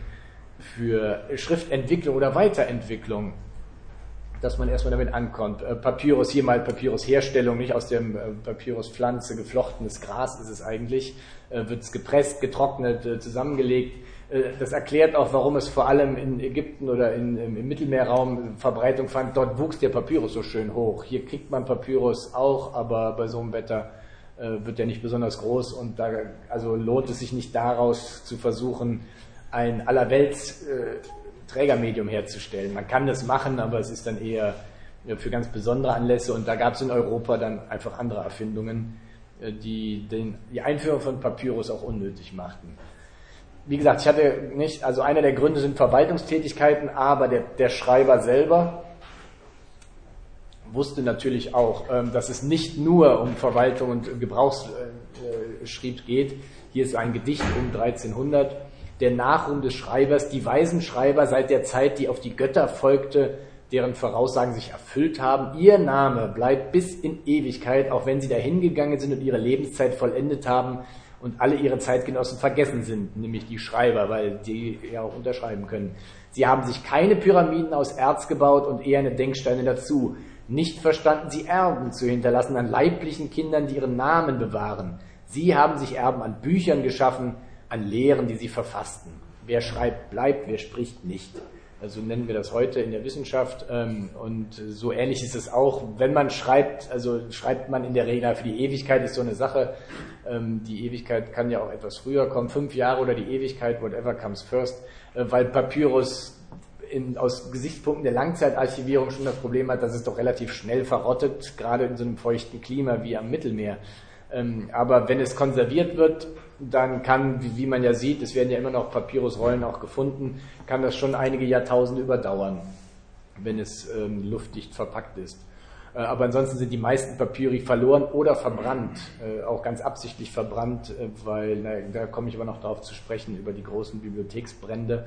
für Schriftentwicklung oder Weiterentwicklung, dass man erstmal damit ankommt. Papyrus, hier mal Papyrusherstellung, nicht aus der Papyruspflanze geflochtenes Gras ist es eigentlich, wird es gepresst, getrocknet, zusammengelegt. Das erklärt auch, warum es vor allem in Ägypten oder im Mittelmeerraum Verbreitung fand. Dort wuchs der Papyrus so schön hoch. Hier kriegt man Papyrus auch, aber bei so einem Wetter wird der nicht besonders groß, und also lohnt es sich nicht, daraus zu versuchen, ein allerwelts Trägermedium herzustellen. Man kann das machen, aber es ist dann eher für ganz besondere Anlässe, und da gab es in Europa dann einfach andere Erfindungen, die die Einführung von Papyrus auch unnötig machten. Wie gesagt, also einer der Gründe sind Verwaltungstätigkeiten, aber der Schreiber selber wusste natürlich auch, dass es nicht nur um Verwaltung und Gebrauchsschrieb geht. Hier ist ein Gedicht um 1300. Der Nachruhm des Schreibers, die weisen Schreiber seit der Zeit, die auf die Götter folgte, deren Voraussagen sich erfüllt haben. Ihr Name bleibt bis in Ewigkeit, auch wenn sie dahin gegangen sind und ihre Lebenszeit vollendet haben und alle ihre Zeitgenossen vergessen sind, nämlich die Schreiber, weil die ja auch unterschreiben können. Sie haben sich keine Pyramiden aus Erz gebaut und eher eine Denksteine dazu. Nicht verstanden, sie Erben zu hinterlassen an leiblichen Kindern, die ihren Namen bewahren. Sie haben sich Erben an Büchern geschaffen, an Lehren, die sie verfassten. Wer schreibt, bleibt, wer spricht, nicht. Also nennen wir das heute in der Wissenschaft. Und so ähnlich ist es auch, wenn man schreibt, also schreibt man in der Regel für die Ewigkeit, ist so eine Sache. Die Ewigkeit kann ja auch etwas früher kommen, 5 Jahre oder die Ewigkeit, whatever comes first, weil Papyrus aus Gesichtspunkten der Langzeitarchivierung schon das Problem hat, dass es doch relativ schnell verrottet, gerade in so einem feuchten Klima wie am Mittelmeer. Aber wenn es konserviert wird, dann kann, wie man ja sieht, es werden ja immer noch Papyrusrollen auch gefunden, kann das schon einige Jahrtausende überdauern, wenn es luftdicht verpackt ist. Aber ansonsten sind die meisten Papyri verloren oder verbrannt, auch ganz absichtlich verbrannt, weil, da komme ich aber noch darauf zu sprechen, über die großen Bibliotheksbrände,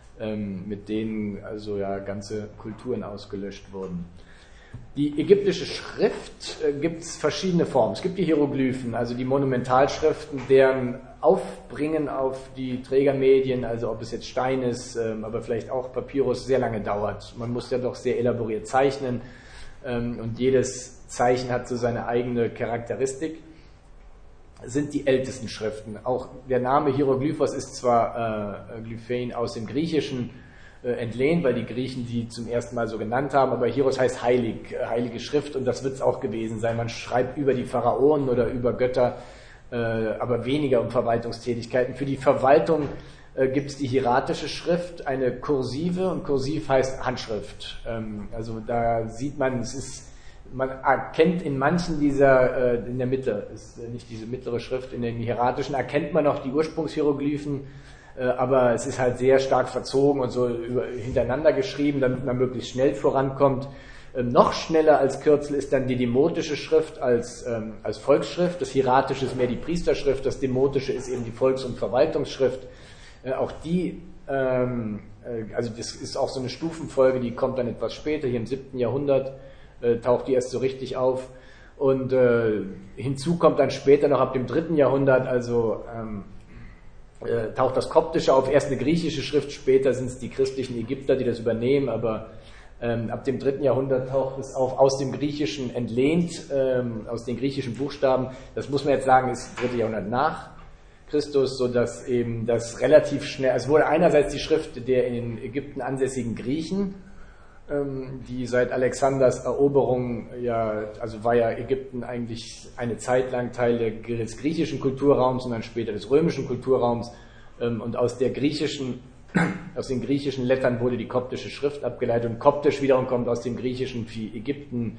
mit denen also ja ganze Kulturen ausgelöscht wurden. Die ägyptische Schrift gibt es verschiedene Formen. Es gibt die Hieroglyphen, also die Monumentalschriften, deren Aufbringen auf die Trägermedien, also ob es jetzt Stein ist, aber vielleicht auch Papyrus, sehr lange dauert. Man muss ja doch sehr elaboriert zeichnen und jedes Zeichen hat so seine eigene Charakteristik. Sind die ältesten Schriften. Auch der Name Hieroglyphos ist zwar Glyphein aus dem Griechischen entlehnt, weil die Griechen die zum ersten Mal so genannt haben, aber Hieros heißt heilig, heilige Schrift und das wird es auch gewesen sein. Man schreibt über die Pharaonen oder über Götter, aber weniger um Verwaltungstätigkeiten. Für die Verwaltung gibt es die hieratische Schrift, eine kursive, und kursiv heißt Handschrift. Also da sieht man, man erkennt in manchen in der Mitte, ist nicht diese mittlere Schrift, in den hieratischen erkennt man noch die Ursprungshieroglyphen, aber es ist halt sehr stark verzogen und so hintereinander geschrieben, damit man möglichst schnell vorankommt. Noch schneller als Kürzel ist dann die demotische Schrift als Volksschrift. Das hieratische ist mehr die Priesterschrift, das demotische ist eben die Volks- und Verwaltungsschrift. Auch die, also das ist auch so eine Stufenfolge, die kommt dann etwas später, hier im 7. Jahrhundert taucht die erst so richtig auf. Und hinzu kommt dann später noch ab dem 3. Jahrhundert, also taucht das Koptische auf, erst eine griechische Schrift, später sind es die christlichen Ägypter, die das übernehmen, aber ab dem 3. Jahrhundert taucht es auf, aus dem Griechischen entlehnt, aus den griechischen Buchstaben. Das muss man jetzt sagen, ist 3. Jahrhundert nach Christus, sodass eben das relativ schnell, es wurde einerseits die Schrift der in Ägypten ansässigen Griechen, die seit Alexanders Eroberung war ja Ägypten eigentlich eine Zeit lang Teil des griechischen Kulturraums und dann später des römischen Kulturraums, und aus den griechischen Lettern wurde die koptische Schrift abgeleitet und koptisch wiederum kommt aus dem griechischen wie Ägypten,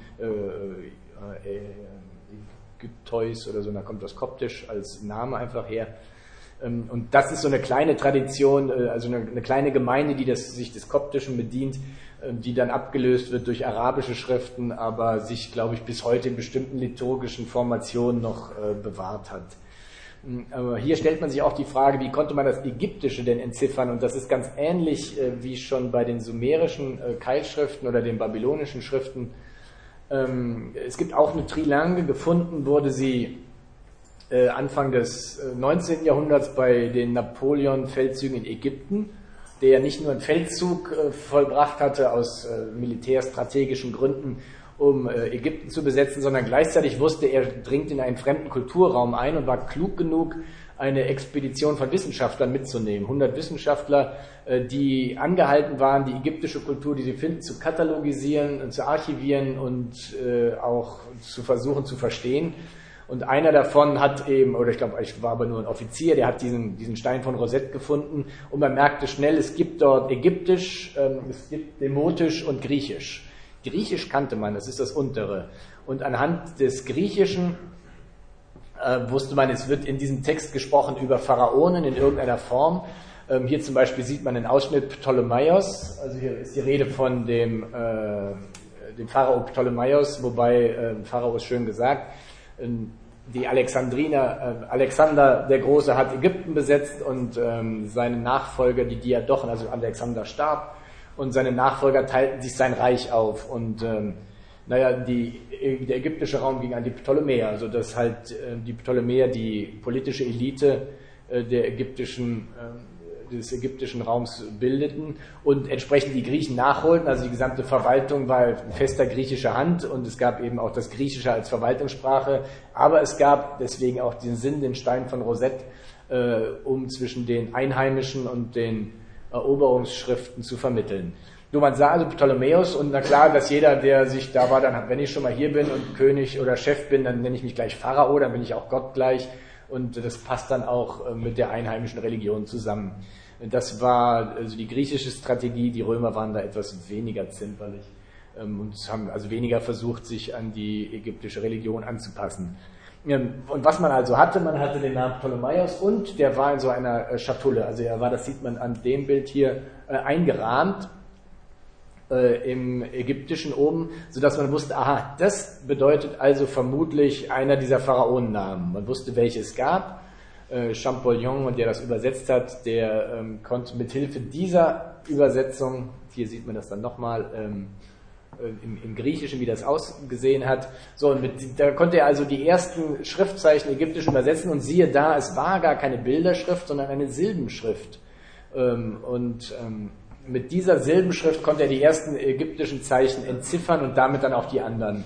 Ägypteus oder so, da kommt das koptisch als Name einfach her. Und das ist so eine kleine Tradition, also eine kleine Gemeinde, die sich des Koptischen bedient, die dann abgelöst wird durch arabische Schriften, aber sich, glaube ich, bis heute in bestimmten liturgischen Formationen noch bewahrt hat. Aber hier stellt man sich auch die Frage, wie konnte man das Ägyptische denn entziffern? Und das ist ganz ähnlich wie schon bei den sumerischen Keilschriften oder den babylonischen Schriften. Es gibt auch eine Trilange, gefunden wurde sie Anfang des 19. Jahrhunderts bei den Napoleon-Feldzügen in Ägypten, der nicht nur einen Feldzug vollbracht hatte aus militärstrategischen Gründen, um Ägypten zu besetzen, sondern gleichzeitig wusste, er dringt in einen fremden Kulturraum ein und war klug genug, eine Expedition von Wissenschaftlern mitzunehmen. 100 Wissenschaftler, die angehalten waren, die ägyptische Kultur, die sie finden, zu katalogisieren und zu archivieren und auch zu versuchen zu verstehen. Und einer davon hat eben, oder ich glaube, ich war aber nur ein Offizier, der hat diesen Stein von Rosette gefunden und man merkte schnell, es gibt dort Ägyptisch, es gibt Demotisch und Griechisch. Griechisch kannte man, das ist das untere. Und anhand des Griechischen wusste man, es wird in diesem Text gesprochen über Pharaonen in irgendeiner Form. Hier zum Beispiel sieht man einen Ausschnitt Ptolemaios, also hier ist die Rede von dem Pharao Ptolemaios, wobei Pharao ist schön gesagt. Die Alexander der Große hat Ägypten besetzt und seine Nachfolger, die Diadochen, also Alexander starb und seine Nachfolger teilten sich sein Reich auf und der ägyptische Raum ging an die Ptolemäer, also dass halt die Ptolemäer die politische Elite des ägyptischen Raums bildeten und entsprechend die Griechen nachholten, also die gesamte Verwaltung war in fester griechischer Hand und es gab eben auch das Griechische als Verwaltungssprache, aber es gab deswegen auch den Sinn, den Stein von Rosette, um zwischen den Einheimischen und den Eroberungsschriften zu vermitteln. Nur man sah also Ptolemäus und na klar, dass jeder, der sich da war, dann, wenn ich schon mal hier bin und König oder Chef bin, dann nenne ich mich gleich Pharao, dann bin ich auch Gott gleich und das passt dann auch mit der einheimischen Religion zusammen. Das war also die griechische Strategie, die Römer waren da etwas weniger zimperlich und haben also weniger versucht, sich an die ägyptische Religion anzupassen. Und was man also hatte, man hatte den Namen Ptolemaios und der war in so einer Schatulle, also er war, das sieht man an dem Bild hier, eingerahmt im Ägyptischen oben, sodass man wusste, aha, das bedeutet also vermutlich einer dieser Pharaonennamen. Man wusste, welche es gab. Champollion, der das übersetzt hat, der konnte mit Hilfe dieser Übersetzung, hier sieht man das dann nochmal, im Griechischen, wie das ausgesehen hat. So, und da konnte er also die ersten Schriftzeichen ägyptisch übersetzen und siehe da, es war gar keine Bilderschrift, sondern eine Silbenschrift. Mit dieser Silbenschrift konnte er die ersten ägyptischen Zeichen entziffern und damit dann auch die anderen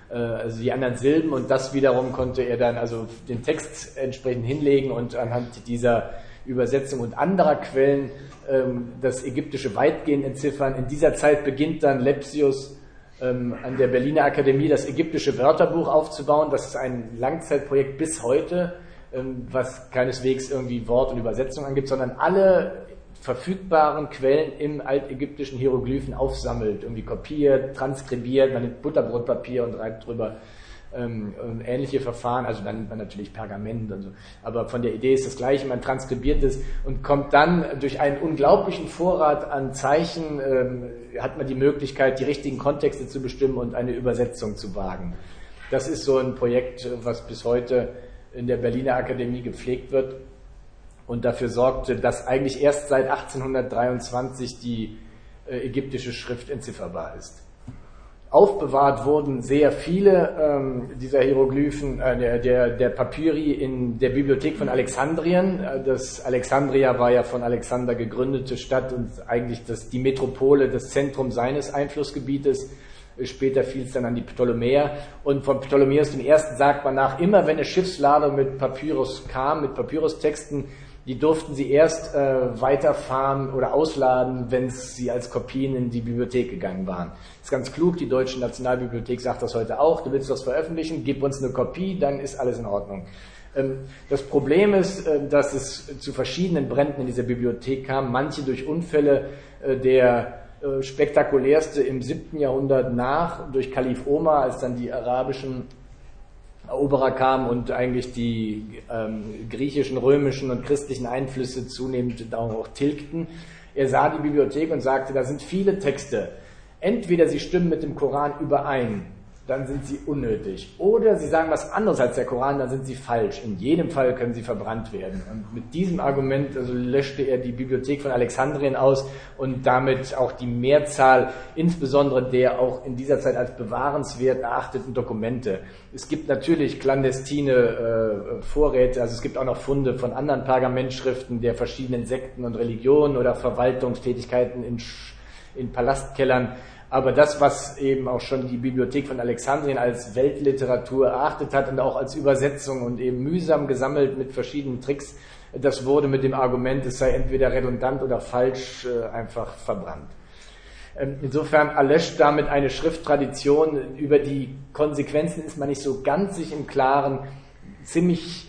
Silben und das wiederum konnte er dann also den Text entsprechend hinlegen und anhand dieser Übersetzung und anderer Quellen das Ägyptische weitgehend entziffern. In dieser Zeit beginnt dann Lepsius an der Berliner Akademie das ägyptische Wörterbuch aufzubauen. Das ist ein Langzeitprojekt bis heute, was keineswegs irgendwie Wort und Übersetzung angibt, sondern alle verfügbaren Quellen im altägyptischen Hieroglyphen aufsammelt, irgendwie kopiert, transkribiert, man nimmt Butterbrotpapier und reibt drüber und ähnliche Verfahren, also dann natürlich Pergament und so, aber von der Idee ist das gleiche, man transkribiert es und kommt dann durch einen unglaublichen Vorrat an Zeichen, hat man die Möglichkeit, die richtigen Kontexte zu bestimmen und eine Übersetzung zu wagen. Das ist so ein Projekt, was bis heute in der Berliner Akademie gepflegt wird und dafür sorgte, dass eigentlich erst seit 1823 die ägyptische Schrift entzifferbar ist. Aufbewahrt wurden sehr viele dieser Hieroglyphen, der Papyri in der Bibliothek von Alexandrien. Das Alexandria war ja von Alexander gegründete Stadt und eigentlich die Metropole, das Zentrum seines Einflussgebietes. Später fiel es dann an die Ptolemäer und von Ptolemäus I. sagt man nach, immer wenn eine Schiffsladung mit Papyrus kam, mit Papyrustexten, die durften sie erst weiterfahren oder ausladen, wenn sie als Kopien in die Bibliothek gegangen waren. Das ist ganz klug, die Deutsche Nationalbibliothek sagt das heute auch, du willst das veröffentlichen, gib uns eine Kopie, dann ist alles in Ordnung. Das Problem ist, dass es zu verschiedenen Bränden in dieser Bibliothek kam, manche durch Unfälle, der spektakulärste im 7. Jahrhundert durch Kalif Omar, als dann die arabischen Eroberer kamen und eigentlich die griechischen, römischen und christlichen Einflüsse zunehmend auch tilgten. Er sah die Bibliothek und sagte, da sind viele Texte. Entweder sie stimmen mit dem Koran überein, dann sind sie unnötig. Oder sie sagen was anderes als der Koran, dann sind sie falsch. In jedem Fall können sie verbrannt werden. Und mit diesem Argument löschte er die Bibliothek von Alexandrien aus und damit auch die Mehrzahl, insbesondere der auch in dieser Zeit als bewahrenswert erachteten Dokumente. Es gibt natürlich clandestine Vorräte, also es gibt auch noch Funde von anderen Pergamentschriften der verschiedenen Sekten und Religionen oder Verwaltungstätigkeiten in Palastkellern. Aber das, was eben auch schon die Bibliothek von Alexandrien als Weltliteratur erachtet hat und auch als Übersetzung und eben mühsam gesammelt mit verschiedenen Tricks, das wurde mit dem Argument, es sei entweder redundant oder falsch, einfach verbrannt. Insofern erlöscht damit eine Schrifttradition. Über die Konsequenzen ist man nicht so ganz sich im Klaren. Ziemlich,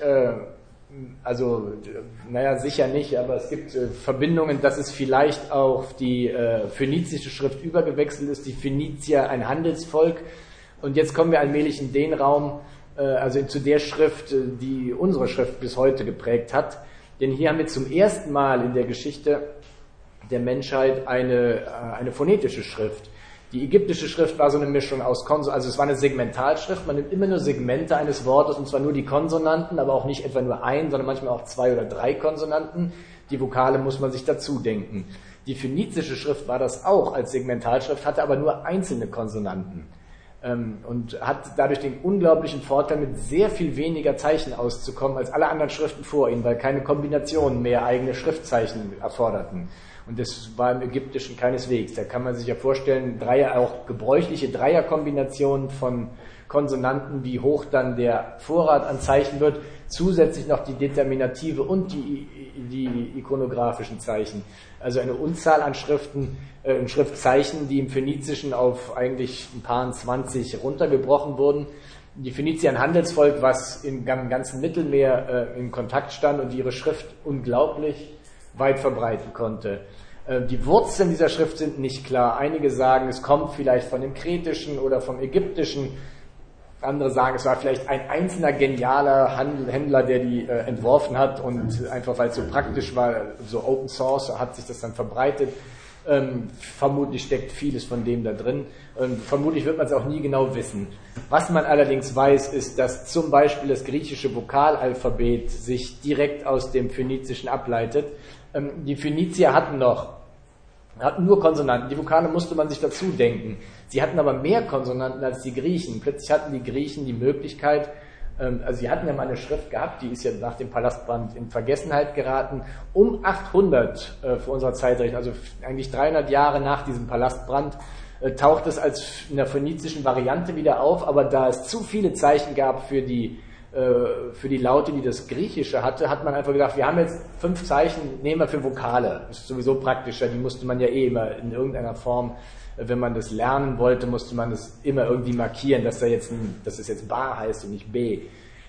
sicher nicht, aber es gibt Verbindungen, dass es vielleicht auch die phönizische Schrift übergewechselt ist, die Phönizier ein Handelsvolk. Und jetzt kommen wir allmählich in den Raum, zu der Schrift, die unsere Schrift bis heute geprägt hat. Denn hier haben wir zum ersten Mal in der Geschichte der Menschheit eine phonetische Schrift. Die ägyptische Schrift war so eine Mischung aus also es war eine Segmentalschrift, man nimmt immer nur Segmente eines Wortes und zwar nur die Konsonanten, aber auch nicht etwa nur ein, sondern manchmal auch 2 oder 3 Konsonanten. Die Vokale muss man sich dazu denken. Die phönizische Schrift war das auch als Segmentalschrift, hatte aber nur einzelne Konsonanten und hat dadurch den unglaublichen Vorteil, mit sehr viel weniger Zeichen auszukommen als alle anderen Schriften vor ihnen, weil keine Kombinationen mehr eigene Schriftzeichen erforderten. Und das war im Ägyptischen keineswegs. Da kann man sich ja vorstellen, auch gebräuchliche Dreierkombinationen von Konsonanten, wie hoch dann der Vorrat an Zeichen wird, zusätzlich noch die Determinative und die ikonografischen Zeichen. Also eine Unzahl an Schriftzeichen, die im Phönizischen auf eigentlich ein paar 20 runtergebrochen wurden. Die Phönizier ein Handelsvolk, was im ganzen Mittelmeer in Kontakt stand und ihre Schrift unglaublich weit verbreiten konnte. Die Wurzeln dieser Schrift sind nicht klar. Einige sagen, es kommt vielleicht von dem Kretischen oder vom Ägyptischen. Andere sagen, es war vielleicht ein einzelner genialer Händler, der die entworfen hat und einfach weil es so praktisch war, so Open Source, hat sich das dann verbreitet. Vermutlich steckt vieles von dem da drin. Vermutlich wird man es auch nie genau wissen. Was man allerdings weiß, ist, dass zum Beispiel das griechische Vokalalphabet sich direkt aus dem Phönizischen ableitet. Die Phönizier hatten nur Konsonanten. Die Vokale musste man sich dazu denken. Sie hatten aber mehr Konsonanten als die Griechen. Plötzlich hatten die Griechen die Möglichkeit, also sie hatten ja mal eine Schrift gehabt, die ist ja nach dem Palastbrand in Vergessenheit geraten. Um 800 vor unserer Zeitrechnung, also eigentlich 300 Jahre nach diesem Palastbrand, taucht es als in der phönizischen Variante wieder auf, aber da es zu viele Zeichen gab für die Laute, die das Griechische hatte, hat man einfach gedacht, wir haben jetzt 5 Zeichen, nehmen wir für Vokale. Das ist sowieso praktischer, die musste man ja immer in irgendeiner Form, wenn man das lernen wollte, musste man das immer irgendwie markieren, dass es jetzt Ba heißt und nicht B.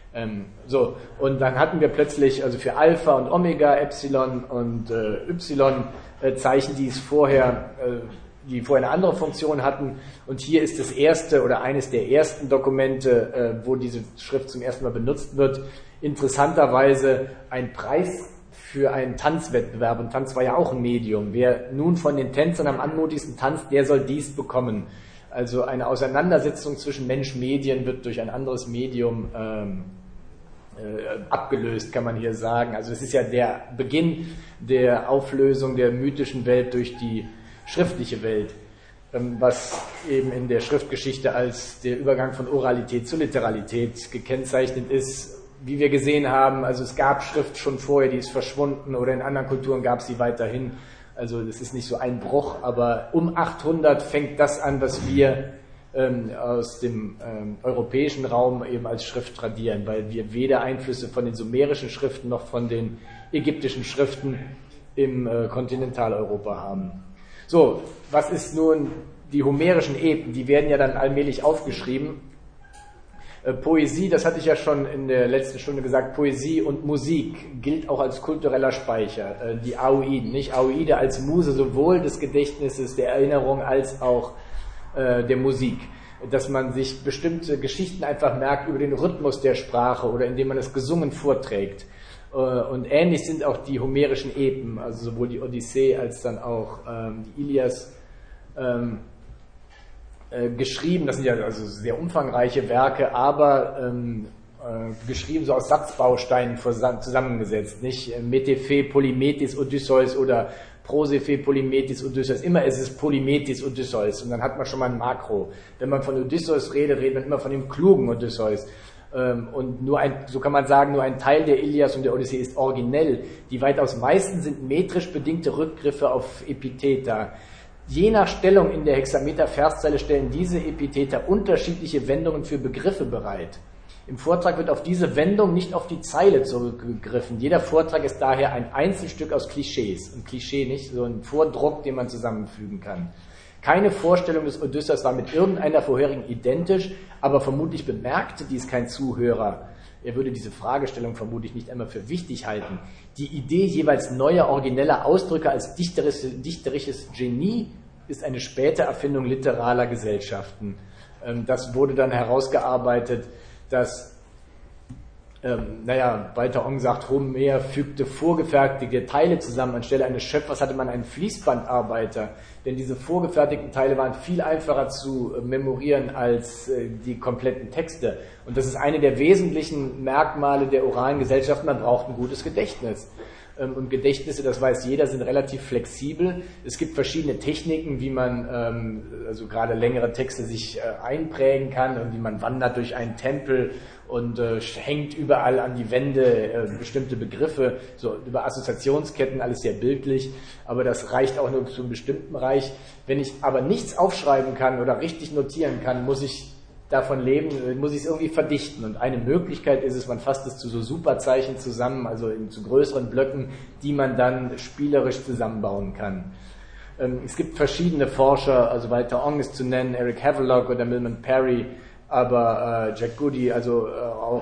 Und dann hatten wir plötzlich, also für Alpha und Omega, Epsilon und Y Zeichen, die vorher eine andere Funktion hatten. Und hier ist das erste oder eines der ersten Dokumente, wo diese Schrift zum ersten Mal benutzt wird. Interessanterweise ein Preis für einen Tanzwettbewerb. Und Tanz war ja auch ein Medium. Wer nun von den Tänzern am anmutigsten tanzt, der soll dies bekommen. Also eine Auseinandersetzung zwischen Mensch-Medien wird durch ein anderes Medium abgelöst, kann man hier sagen. Also es ist ja der Beginn der Auflösung der mythischen Welt durch die schriftliche Welt, was eben in der Schriftgeschichte als der Übergang von Oralität zur Literalität gekennzeichnet ist. Wie wir gesehen haben, also es gab Schrift schon vorher, die ist verschwunden, oder in anderen Kulturen gab es sie weiterhin. Also das ist nicht so ein Bruch, aber um 800 fängt das an, was wir aus dem europäischen Raum eben als Schrift tradieren, weil wir weder Einflüsse von den sumerischen Schriften noch von den ägyptischen Schriften im Kontinentaleuropa haben. So, was ist nun die homerischen Epen? Die werden ja dann allmählich aufgeschrieben. Poesie, das hatte ich ja schon in der letzten Stunde gesagt, Poesie und Musik gilt auch als kultureller Speicher. Die Aoiden, nicht Aoide als Muse sowohl des Gedächtnisses, der Erinnerung als auch der Musik. Dass man sich bestimmte Geschichten einfach merkt über den Rhythmus der Sprache oder indem man es gesungen vorträgt. Und ähnlich sind auch die homerischen Epen, also sowohl die Odyssee als dann auch die Ilias geschrieben. Das sind ja also sehr umfangreiche Werke, aber geschrieben so aus Satzbausteinen zusammengesetzt. Nicht Metephe, Polymetis, Odysseus oder Prosephe, Polymetis, Odysseus. Immer ist es Polymetis, Odysseus. Und dann hat man schon mal ein Makro. Wenn man von Odysseus redet man immer von dem klugen Odysseus. Und so kann man sagen, nur ein Teil der Ilias und der Odyssee ist originell. Die weitaus meisten sind metrisch bedingte Rückgriffe auf Epitheta. Je nach Stellung in der Hexameter-Verszeile stellen diese Epitheta unterschiedliche Wendungen für Begriffe bereit. Im Vortrag wird auf diese Wendung, nicht auf die Zeile zurückgegriffen. Jeder Vortrag ist daher ein Einzelstück aus Klischees. Ein Klischee nicht, so ein Vordruck, den man zusammenfügen kann. Keine Vorstellung des Odysseus war mit irgendeiner vorherigen identisch, aber vermutlich bemerkte dies kein Zuhörer. Er würde diese Fragestellung vermutlich nicht einmal für wichtig halten. Die Idee jeweils neuer, origineller Ausdrücke als dichterisches Genie ist eine späte Erfindung literaler Gesellschaften. Das wurde dann herausgearbeitet, dass Walter Ong sagt, Homer fügte vorgefertigte Teile zusammen. Anstelle eines Schöpfers hatte man einen Fließbandarbeiter, denn diese vorgefertigten Teile waren viel einfacher zu memorieren als die kompletten Texte. Und das ist eine der wesentlichen Merkmale der oralen Gesellschaft, man braucht ein gutes Gedächtnis. und Gedächtnisse, das weiß jeder, sind relativ flexibel. Es gibt verschiedene Techniken, wie man also gerade längere Texte sich einprägen kann und wie man wandert durch einen Tempel und hängt überall an die Wände bestimmte Begriffe, so über Assoziationsketten, alles sehr bildlich, aber das reicht auch nur zu einem bestimmten Bereich. Wenn ich aber nichts aufschreiben kann oder richtig notieren kann, muss ich davon leben, muss ich es irgendwie verdichten. Und eine Möglichkeit ist es, man fasst es zu so Superzeichen zusammen, also zu größeren Blöcken, die man dann spielerisch zusammenbauen kann. Es gibt verschiedene Forscher, also Walter Ong ist zu nennen, Eric Havelock oder Milman Parry, aber Jack Goody, also auch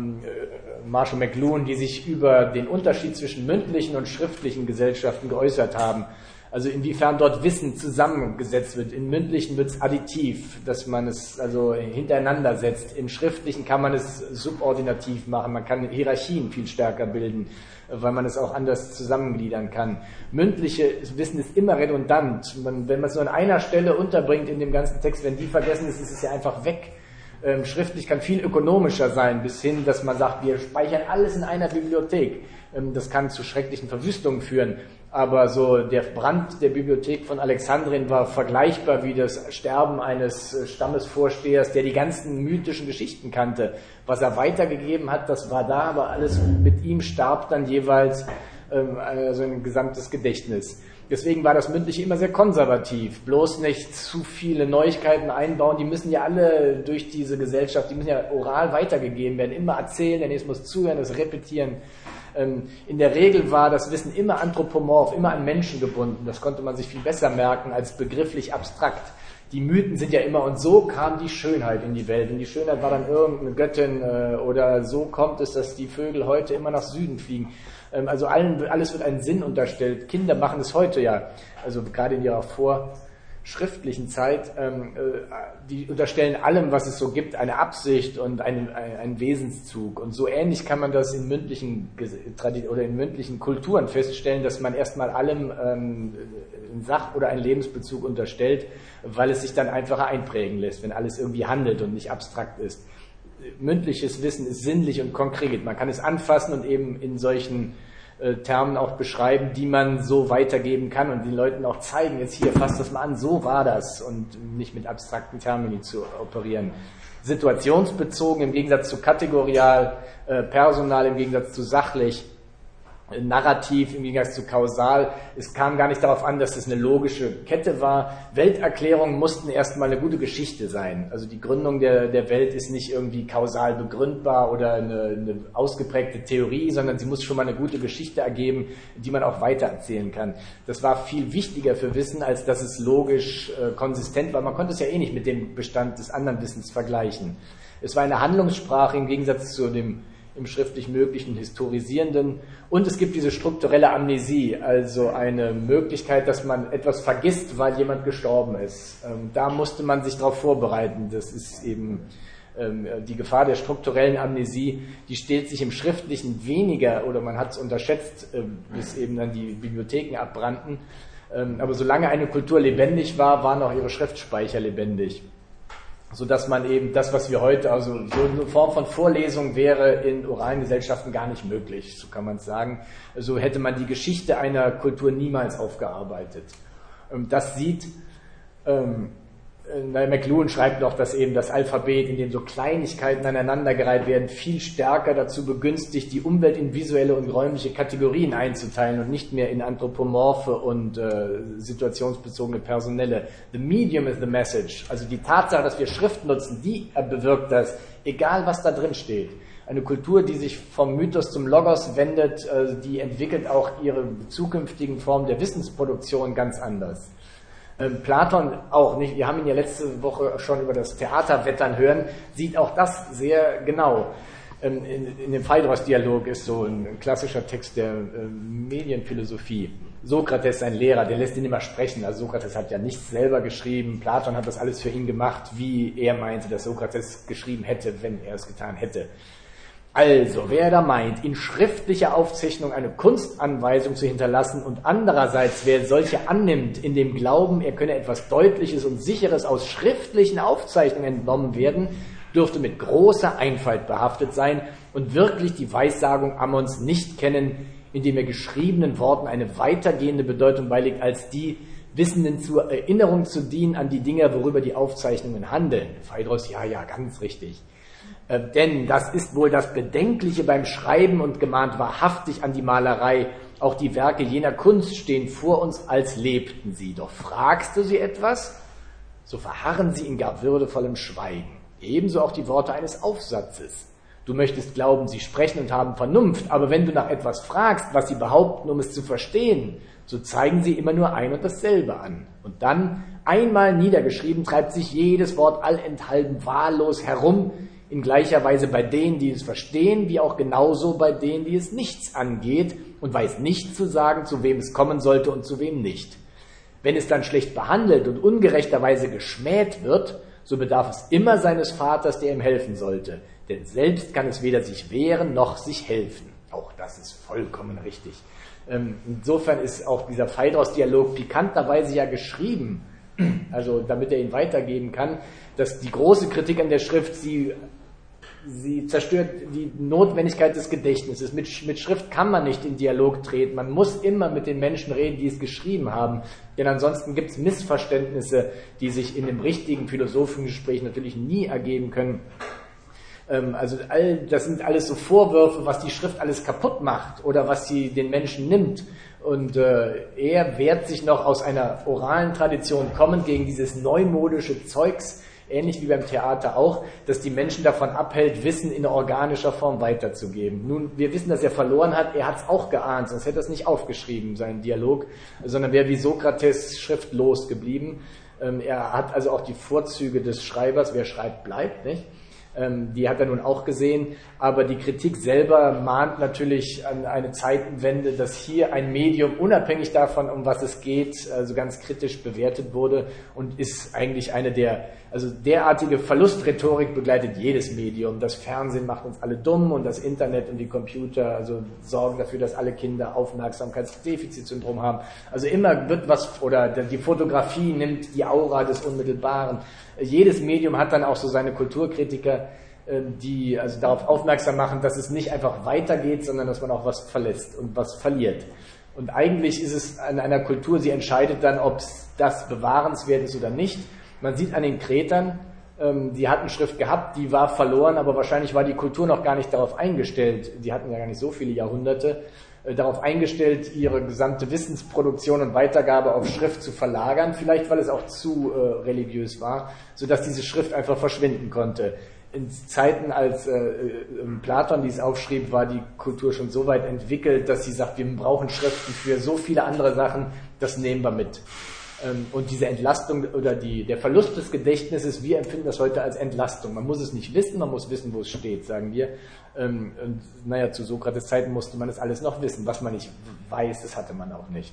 Marshall McLuhan, die sich über den Unterschied zwischen mündlichen und schriftlichen Gesellschaften geäußert haben. Also inwiefern dort Wissen zusammengesetzt wird. In mündlichen wird es additiv, dass man es also hintereinander setzt. Im schriftlichen kann man es subordinativ machen. Man kann Hierarchien viel stärker bilden, weil man es auch anders zusammengliedern kann. Mündliches Wissen ist immer redundant. Wenn man es nur an einer Stelle unterbringt in dem ganzen Text, wenn die vergessen ist, ist es ja einfach weg. Schriftlich kann viel ökonomischer sein, bis hin, dass man sagt, wir speichern alles in einer Bibliothek. Das kann zu schrecklichen Verwüstungen führen. Aber so der Brand der Bibliothek von Alexandrien war vergleichbar wie das Sterben eines Stammesvorstehers, der die ganzen mythischen Geschichten kannte. Was er weitergegeben hat, das war da, aber alles mit ihm starb dann jeweils so ein gesamtes Gedächtnis. Deswegen war das Mündliche immer sehr konservativ. Bloß nicht zu viele Neuigkeiten einbauen. Die müssen ja alle durch diese Gesellschaft, die müssen ja oral weitergegeben werden. Immer erzählen, der nächste muss zuhören, das repetieren. In der Regel war das Wissen immer anthropomorph, immer an Menschen gebunden. Das konnte man sich viel besser merken als begrifflich abstrakt. Die Mythen sind ja immer, und so kam die Schönheit in die Welt. Und die Schönheit war dann irgendeine Göttin oder so kommt es, dass die Vögel heute immer nach Süden fliegen. Also alles wird einen Sinn unterstellt. Kinder machen es heute ja, also gerade in ihrer vorschriftlichen Zeit, die unterstellen allem, was es so gibt, eine Absicht und einen Wesenszug. Und so ähnlich kann man das in mündlichen Kulturen feststellen, dass man erstmal allem einen Sach- oder einen Lebensbezug unterstellt, weil es sich dann einfacher einprägen lässt, wenn alles irgendwie handelt und nicht abstrakt ist. Mündliches Wissen ist sinnlich und konkret. Man kann es anfassen und eben in solchen Termen auch beschreiben, die man so weitergeben kann und den Leuten auch zeigen, jetzt hier, fasst das mal an, so war das, und nicht mit abstrakten Termini zu operieren. Situationsbezogen im Gegensatz zu kategorial, personal im Gegensatz zu sachlich, narrativ im Gegensatz zu kausal. Es kam gar nicht darauf an, dass es eine logische Kette war. Welterklärungen mussten erstmal eine gute Geschichte sein. Also die Gründung der Welt ist nicht irgendwie kausal begründbar oder eine ausgeprägte Theorie, sondern sie muss schon mal eine gute Geschichte ergeben, die man auch weitererzählen kann. Das war viel wichtiger für Wissen, als dass es logisch konsistent war. Man konnte es ja eh nicht mit dem Bestand des anderen Wissens vergleichen. Es war eine Handlungssprache im Gegensatz zu dem im schriftlich möglichen historisierenden, und es gibt diese strukturelle Amnesie, also eine Möglichkeit, dass man etwas vergisst, weil jemand gestorben ist. Da musste man sich darauf vorbereiten. Das ist eben die Gefahr der strukturellen Amnesie, die stellt sich im Schriftlichen weniger, oder man hat es unterschätzt, bis eben dann die Bibliotheken abbrannten. Aber solange eine Kultur lebendig war, waren auch ihre Schriftspeicher lebendig. Sodass man eben das, was wir heute, also so eine Form von Vorlesung wäre in oralen Gesellschaften gar nicht möglich, so kann man es sagen. So hätte man die Geschichte einer Kultur niemals aufgearbeitet. Das sieht, McLuhan schreibt noch, dass eben das Alphabet, in dem so Kleinigkeiten aneinandergereiht werden, viel stärker dazu begünstigt, die Umwelt in visuelle und räumliche Kategorien einzuteilen und nicht mehr in anthropomorphe und situationsbezogene personelle. The medium is the message. Also die Tatsache, dass wir Schrift nutzen, die bewirkt das, egal was da drin steht. Eine Kultur, die sich vom Mythos zum Logos wendet, die entwickelt auch ihre zukünftigen Formen der Wissensproduktion ganz anders. Platon auch nicht, wir haben ihn ja letzte Woche schon über das Theaterwettern hören, sieht auch das sehr genau. In dem Phaedros-Dialog ist so ein klassischer Text der Medienphilosophie. Sokrates, sein Lehrer, der lässt ihn immer sprechen. Also Sokrates hat ja nichts selber geschrieben, Platon hat das alles für ihn gemacht, wie er meinte, dass Sokrates geschrieben hätte, wenn er es getan hätte. Also, wer da meint, in schriftlicher Aufzeichnung eine Kunstanweisung zu hinterlassen und andererseits, wer solche annimmt, in dem Glauben, er könne etwas Deutliches und Sicheres aus schriftlichen Aufzeichnungen entnommen werden, dürfte mit großer Einfalt behaftet sein und wirklich die Weissagung Ammons nicht kennen, indem er geschriebenen Worten eine weitergehende Bedeutung beilegt, als die Wissenden zur Erinnerung zu dienen an die Dinge, worüber die Aufzeichnungen handeln. Phaedros, ja, ganz richtig. Denn das ist wohl das Bedenkliche beim Schreiben und gemahnt wahrhaftig an die Malerei. Auch die Werke jener Kunst stehen vor uns, als lebten sie. Doch fragst du sie etwas, so verharren sie in gar würdevollem Schweigen. Ebenso auch die Worte eines Aufsatzes. Du möchtest glauben, sie sprechen und haben Vernunft, aber wenn du nach etwas fragst, was sie behaupten, um es zu verstehen, so zeigen sie immer nur ein und dasselbe an. Und dann, einmal niedergeschrieben, treibt sich jedes Wort allenthalben wahllos herum, in gleicher Weise bei denen, die es verstehen, wie auch genauso bei denen, die es nichts angeht und weiß nicht zu sagen, zu wem es kommen sollte und zu wem nicht. Wenn es dann schlecht behandelt und ungerechterweise geschmäht wird, so bedarf es immer seines Vaters, der ihm helfen sollte. Denn selbst kann es weder sich wehren noch sich helfen. Auch das ist vollkommen richtig. Insofern ist auch dieser Phaedros-Dialog pikanterweise ja geschrieben, also damit er ihn weitergeben kann, dass die große Kritik an der Schrift, sie zerstört die Notwendigkeit des Gedächtnisses. Mit Schrift kann man nicht in Dialog treten. Man muss immer mit den Menschen reden, die es geschrieben haben. Denn ansonsten gibt es Missverständnisse, die sich in dem richtigen Philosophengespräch natürlich nie ergeben können. Also das sind alles so Vorwürfe, was die Schrift alles kaputt macht oder was sie den Menschen nimmt. Und er wehrt sich noch aus einer oralen Tradition kommend gegen dieses neumodische Zeugs, ähnlich wie beim Theater auch, dass die Menschen davon abhält, Wissen in organischer Form weiterzugeben. Nun, wir wissen, dass er verloren hat, er hat es auch geahnt, sonst hätte er es nicht aufgeschrieben, seinen Dialog, sondern wäre wie Sokrates schriftlos geblieben. Er hat also auch die Vorzüge des Schreibers, wer schreibt, bleibt, nicht? Die hat er nun auch gesehen, aber die Kritik selber mahnt natürlich an eine Zeitenwende, dass hier ein Medium unabhängig davon, um was es geht, also ganz kritisch bewertet wurde und ist eigentlich also derartige Verlustrhetorik begleitet jedes Medium. Das Fernsehen macht uns alle dumm und das Internet und die Computer also sorgen dafür, dass alle Kinder Aufmerksamkeitsdefizitsyndrom haben. Also immer wird oder die Fotografie nimmt die Aura des Unmittelbaren. Jedes Medium hat dann auch so seine Kulturkritiker, die also darauf aufmerksam machen, dass es nicht einfach weitergeht, sondern dass man auch was verlässt und was verliert. Und eigentlich ist es an einer Kultur, sie entscheidet dann, ob das bewahrenswert ist oder nicht. Man sieht an den Kretern, die hatten Schrift gehabt, die war verloren, aber wahrscheinlich war die Kultur noch gar nicht darauf eingestellt, die hatten ja gar nicht so viele Jahrhunderte, darauf eingestellt, ihre gesamte Wissensproduktion und Weitergabe auf Schrift zu verlagern, vielleicht weil es auch zu religiös war, sodass diese Schrift einfach verschwinden konnte. In Zeiten, als Platon dies aufschrieb, war die Kultur schon so weit entwickelt, dass sie sagt, wir brauchen Schriften für so viele andere Sachen, das nehmen wir mit. Und diese Entlastung oder der Verlust des Gedächtnisses, wir empfinden das heute als Entlastung. Man muss es nicht wissen, man muss wissen, wo es steht, sagen wir. Und zu Sokrates Zeiten musste man das alles noch wissen. Was man nicht weiß, das hatte man auch nicht.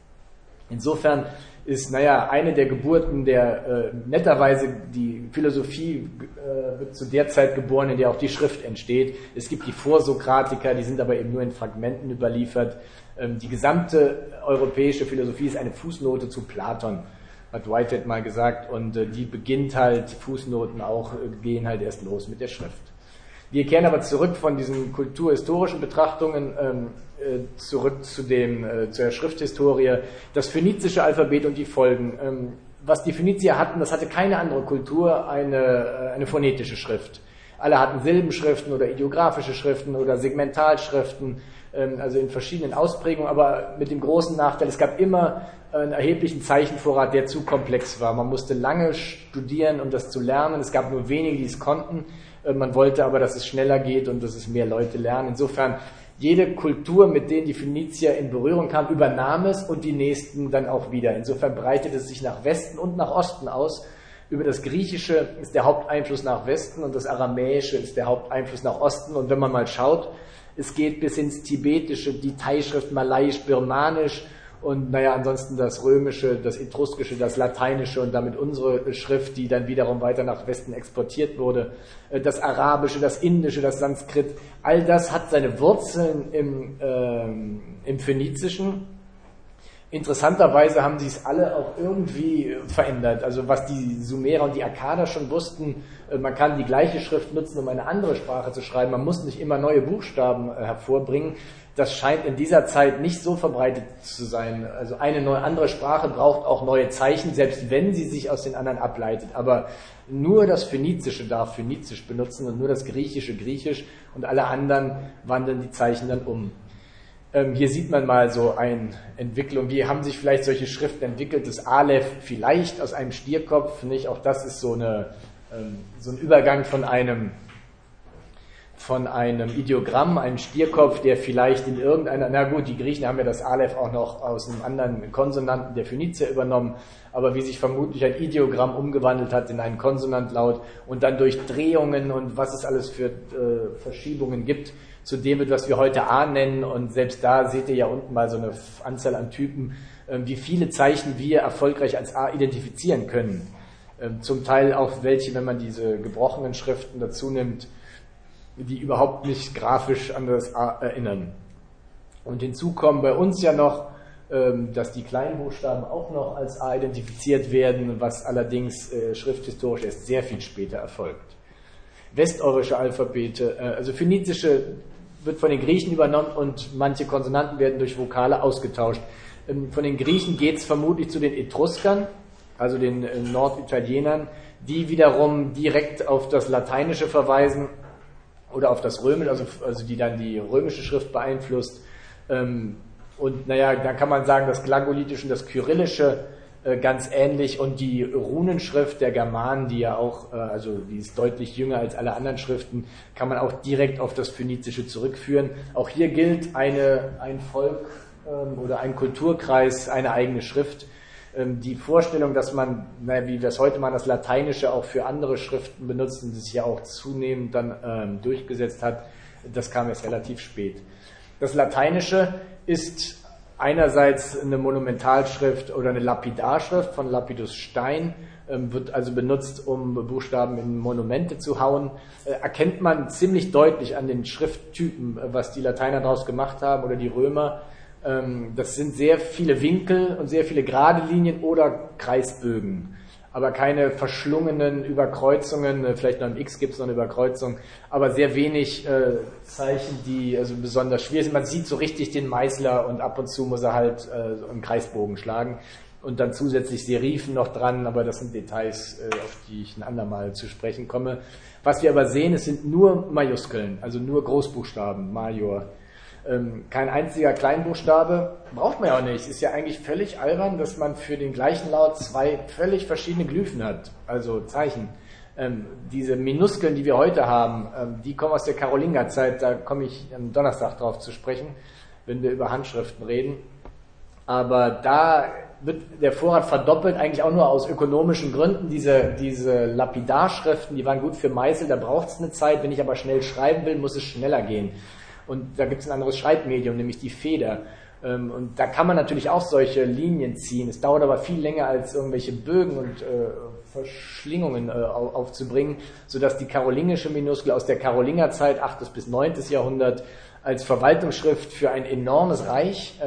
Insofern ist, eine der Geburten netterweise die Philosophie wird zu der Zeit geboren, in der auch die Schrift entsteht. Es gibt die Vorsokratiker, die sind aber eben nur in Fragmenten überliefert. Die gesamte europäische Philosophie ist eine Fußnote zu Platon, hat Whitehead mal gesagt, und die beginnt halt, Fußnoten auch, gehen halt erst los mit der Schrift. Wir kehren aber zurück von diesen kulturhistorischen Betrachtungen zurück zur Schrifthistorie, das phönizische Alphabet und die Folgen. Was die Phönizier hatten, das hatte keine andere Kultur, eine phonetische Schrift. Alle hatten Silbenschriften oder ideografische Schriften oder Segmentalschriften, also in verschiedenen Ausprägungen, aber mit dem großen Nachteil, es gab immer einen erheblichen Zeichenvorrat, der zu komplex war. Man musste lange studieren, um das zu lernen. Es gab nur wenige, die es konnten. Man wollte aber, dass es schneller geht und dass es mehr Leute lernen. Insofern, jede Kultur, mit denen die Phönizier in Berührung kamen, übernahm es und die nächsten dann auch wieder. Insofern breitete es sich nach Westen und nach Osten aus. Über das Griechische ist der Haupteinfluss nach Westen und das Aramäische ist der Haupteinfluss nach Osten. Und wenn man mal schaut, es geht bis ins Tibetische, die Thai-Schrift, Malayisch, Birmanisch und ansonsten das Römische, das Etruskische, das Lateinische und damit unsere Schrift, die dann wiederum weiter nach Westen exportiert wurde, das Arabische, das Indische, das Sanskrit, all das hat seine Wurzeln im Phönizischen. Interessanterweise haben sie es alle auch irgendwie verändert. Also was die Sumerer und die Akkader schon wussten, man kann die gleiche Schrift nutzen, um eine andere Sprache zu schreiben. Man muss nicht immer neue Buchstaben hervorbringen. Das scheint in dieser Zeit nicht so verbreitet zu sein. Also eine andere Sprache braucht auch neue Zeichen, selbst wenn sie sich aus den anderen ableitet. Aber nur das Phönizische darf Phönizisch benutzen und nur das Griechische Griechisch und alle anderen wandeln die Zeichen dann um. Hier sieht man mal so eine Entwicklung. Wie haben sich vielleicht solche Schriften entwickelt? Das Aleph vielleicht aus einem Stierkopf, nicht? Auch das ist so ein Übergang von einem Ideogramm, ein Stierkopf, der vielleicht in irgendeiner, na gut, die Griechen haben ja das Aleph auch noch aus einem anderen Konsonanten der Phönizier übernommen, aber wie sich vermutlich ein Ideogramm umgewandelt hat in einen Konsonantlaut und dann durch Drehungen und was es alles für Verschiebungen gibt, zu dem, was wir heute A nennen, und selbst da seht ihr ja unten mal so eine Anzahl an Typen, wie viele Zeichen wir erfolgreich als A identifizieren können. Zum Teil auch welche, wenn man diese gebrochenen Schriften dazu nimmt, die überhaupt nicht grafisch an das A erinnern. Und hinzu kommen bei uns ja noch, dass die Kleinbuchstaben auch noch als A identifiziert werden, was allerdings schrifthistorisch erst sehr viel später erfolgt. Westeurische Alphabete, also Phönizische wird von den Griechen übernommen und manche Konsonanten werden durch Vokale ausgetauscht. Von den Griechen geht es vermutlich zu den Etruskern, also den Norditalienern, die wiederum direkt auf das Lateinische verweisen oder auf das Römische, also die dann die römische Schrift beeinflusst. Und naja, da kann man sagen, das Glagolitische und das Kyrillische ganz ähnlich, und die Runenschrift der Germanen, die ja auch, also die ist deutlich jünger als alle anderen Schriften, kann man auch direkt auf das Phönizische zurückführen. Auch hier gilt ein Volk oder ein Kulturkreis, eine eigene Schrift. Die Vorstellung, dass man, wie wir es heute machen, das Lateinische auch für andere Schriften benutzt und sich ja auch zunehmend dann durchgesetzt hat, das kam erst relativ spät. Das Lateinische ist einerseits eine Monumentalschrift oder eine Lapidarschrift von Lapidus Stein, wird also benutzt, um Buchstaben in Monumente zu hauen. Erkennt man ziemlich deutlich an den Schrifttypen, was die Lateiner daraus gemacht haben oder die Römer. Das sind sehr viele Winkel und sehr viele gerade Linien oder Kreisbögen, aber keine verschlungenen Überkreuzungen. Vielleicht noch im X gibt es noch eine Überkreuzung, aber sehr wenig Zeichen, die also besonders schwierig sind. Man sieht so richtig den Meißler und ab und zu muss er halt einen Kreisbogen schlagen und dann zusätzlich Serifen noch dran, aber das sind Details, auf die ich ein andermal zu sprechen komme. Was wir aber sehen, es sind nur Majuskeln, also nur Großbuchstaben, Major. Kein einziger Kleinbuchstabe, braucht man ja auch nicht. Es ist ja eigentlich völlig albern, dass man für den gleichen Laut zwei völlig verschiedene Glyphen hat, also Zeichen. Diese Minuskeln, die wir heute haben, die kommen aus der Karolingerzeit, da komme ich am Donnerstag drauf zu sprechen, wenn wir über Handschriften reden. Aber da wird der Vorrat verdoppelt, eigentlich auch nur aus ökonomischen Gründen. Diese Lapidarschriften, die waren gut für Meißel, da braucht es eine Zeit. Wenn ich aber schnell schreiben will, muss es schneller gehen. Und da gibt es ein anderes Schreibmedium, nämlich die Feder. Und da kann man natürlich auch solche Linien ziehen. Es dauert aber viel länger, als irgendwelche Bögen und Verschlingungen aufzubringen, sodass die karolingische Minuskel aus der Karolingerzeit, 8. bis 9. Jahrhundert, als Verwaltungsschrift für ein enormes Reich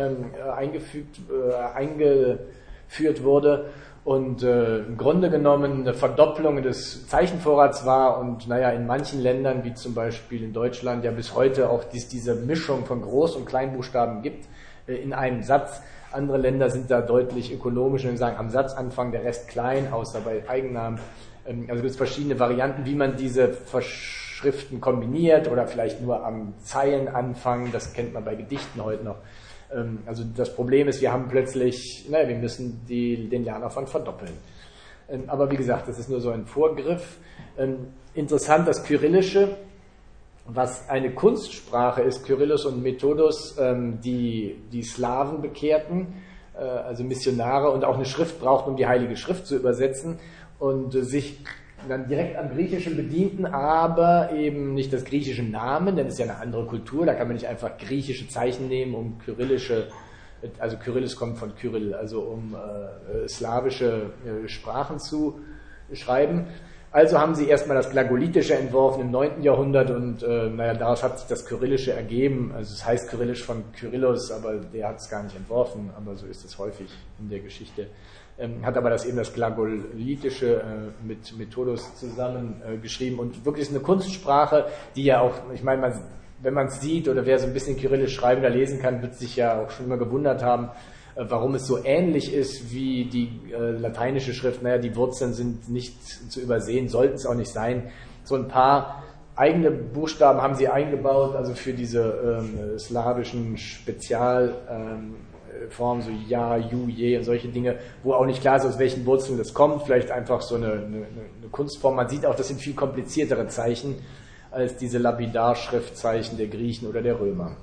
eingeführt wurde und im Grunde genommen eine Verdopplung des Zeichenvorrats war und in manchen Ländern, wie zum Beispiel in Deutschland, ja bis heute auch diese Mischung von Groß- und Kleinbuchstaben gibt in einem Satz. Andere Länder sind da deutlich ökonomisch und sagen am Satzanfang der Rest klein, außer bei Eigennamen. Also gibt es verschiedene Varianten, wie man diese Schriften kombiniert oder vielleicht nur am Zeilenanfang, das kennt man bei Gedichten heute noch. Also das Problem ist, wir haben plötzlich, wir müssen den Lernaufwand verdoppeln. Aber wie gesagt, das ist nur so ein Vorgriff. Interessant, das Kyrillische, was eine Kunstsprache ist, Kyrillos und Methodus, die Slawen bekehrten, also Missionare, und auch eine Schrift brauchten, um die Heilige Schrift zu übersetzen und sich dann direkt am Griechischen bedienten, aber eben nicht das griechische Namen, denn es ist ja eine andere Kultur, da kann man nicht einfach griechische Zeichen nehmen, um kyrillische, also Kyrillis kommt von Kyrill, also um slawische Sprachen zu schreiben. Also haben sie erstmal das Glagolitische entworfen im 9. Jahrhundert und daraus hat sich das Kyrillische ergeben. Also es heißt Kyrillisch von Kyrillos, aber der hat es gar nicht entworfen, aber so ist es häufig in der Geschichte. Hat aber das Glagolitische mit Methodus zusammen geschrieben und wirklich ist eine Kunstsprache, die ja auch, ich meine, wenn man es sieht oder wer so ein bisschen Kyrillisch schreiben oder lesen kann, wird sich ja auch schon immer gewundert haben, warum es so ähnlich ist wie die lateinische Schrift. Naja, die Wurzeln sind nicht zu übersehen, sollten es auch nicht sein. So ein paar eigene Buchstaben haben sie eingebaut, also für diese slawischen Spezialformen, so Ja, Ju, Je und solche Dinge, wo auch nicht klar ist, aus welchen Wurzeln das kommt. Vielleicht einfach so eine Kunstform. Man sieht auch, das sind viel kompliziertere Zeichen als diese Lapidar-Schriftzeichen der Griechen oder der Römer.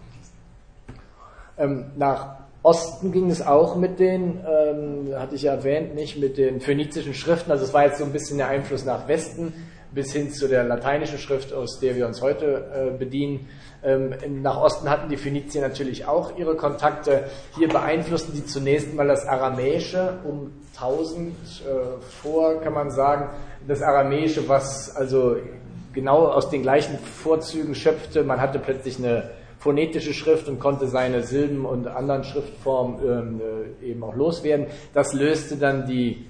Nach Osten ging es auch mit den, hatte ich ja erwähnt, nicht mit den phönizischen Schriften. Also es war jetzt so ein bisschen der Einfluss nach Westen bis hin zu der lateinischen Schrift, aus der wir uns heute bedienen. Nach Osten hatten die Phönizier natürlich auch ihre Kontakte. Hier beeinflussten die zunächst mal das Aramäische um 1000 vor, kann man sagen. Das Aramäische, was also genau aus den gleichen Vorzügen schöpfte. Man hatte plötzlich eine phonetische Schrift und konnte seine Silben und anderen Schriftformen eben auch loswerden. Das löste dann die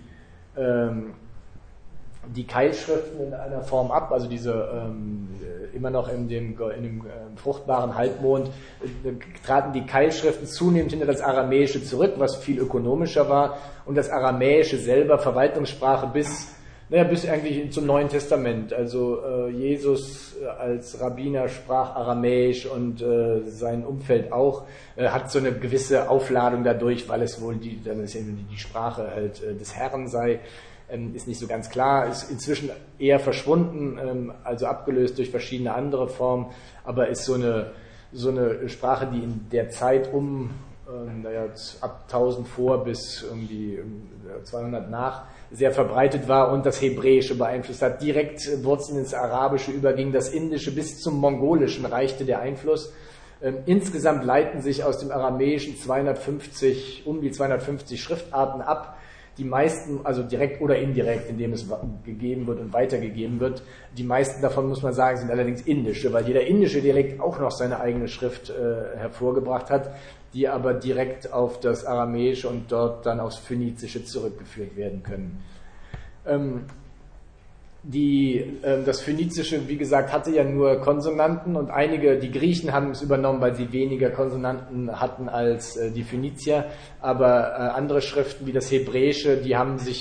Keilschriften in einer Form ab, also diese immer noch in dem fruchtbaren Halbmond traten die Keilschriften zunehmend hinter das Aramäische zurück, was viel ökonomischer war, und das Aramäische selber Verwaltungssprache bis eigentlich zum Neuen Testament. Also Jesus als Rabbiner sprach Aramäisch und sein Umfeld auch, hat so eine gewisse Aufladung dadurch, weil es wohl die Sprache halt des Herrn sei. Ist nicht so ganz klar, ist inzwischen eher verschwunden, also abgelöst durch verschiedene andere Formen, aber ist so eine Sprache, die in der Zeit ab 1000 vor bis irgendwie 200 nach sehr verbreitet war und das Hebräische beeinflusst hat. Direkt Wurzeln ins Arabische überging, das Indische bis zum Mongolischen reichte der Einfluss. Insgesamt leiten sich aus dem Aramäischen um die 250 Schriftarten ab. Die meisten, also direkt oder indirekt, indem es gegeben wird und weitergegeben wird. Die meisten davon, muss man sagen, sind allerdings indische, weil jeder indische Dialekt auch noch seine eigene Schrift hervorgebracht hat, die aber direkt auf das Aramäische und dort dann aufs Phönizische zurückgeführt werden können. Das Phönizische, wie gesagt, hatte ja nur Konsonanten und die Griechen haben es übernommen, weil sie weniger Konsonanten hatten als die Phönizier, aber andere Schriften wie das Hebräische, die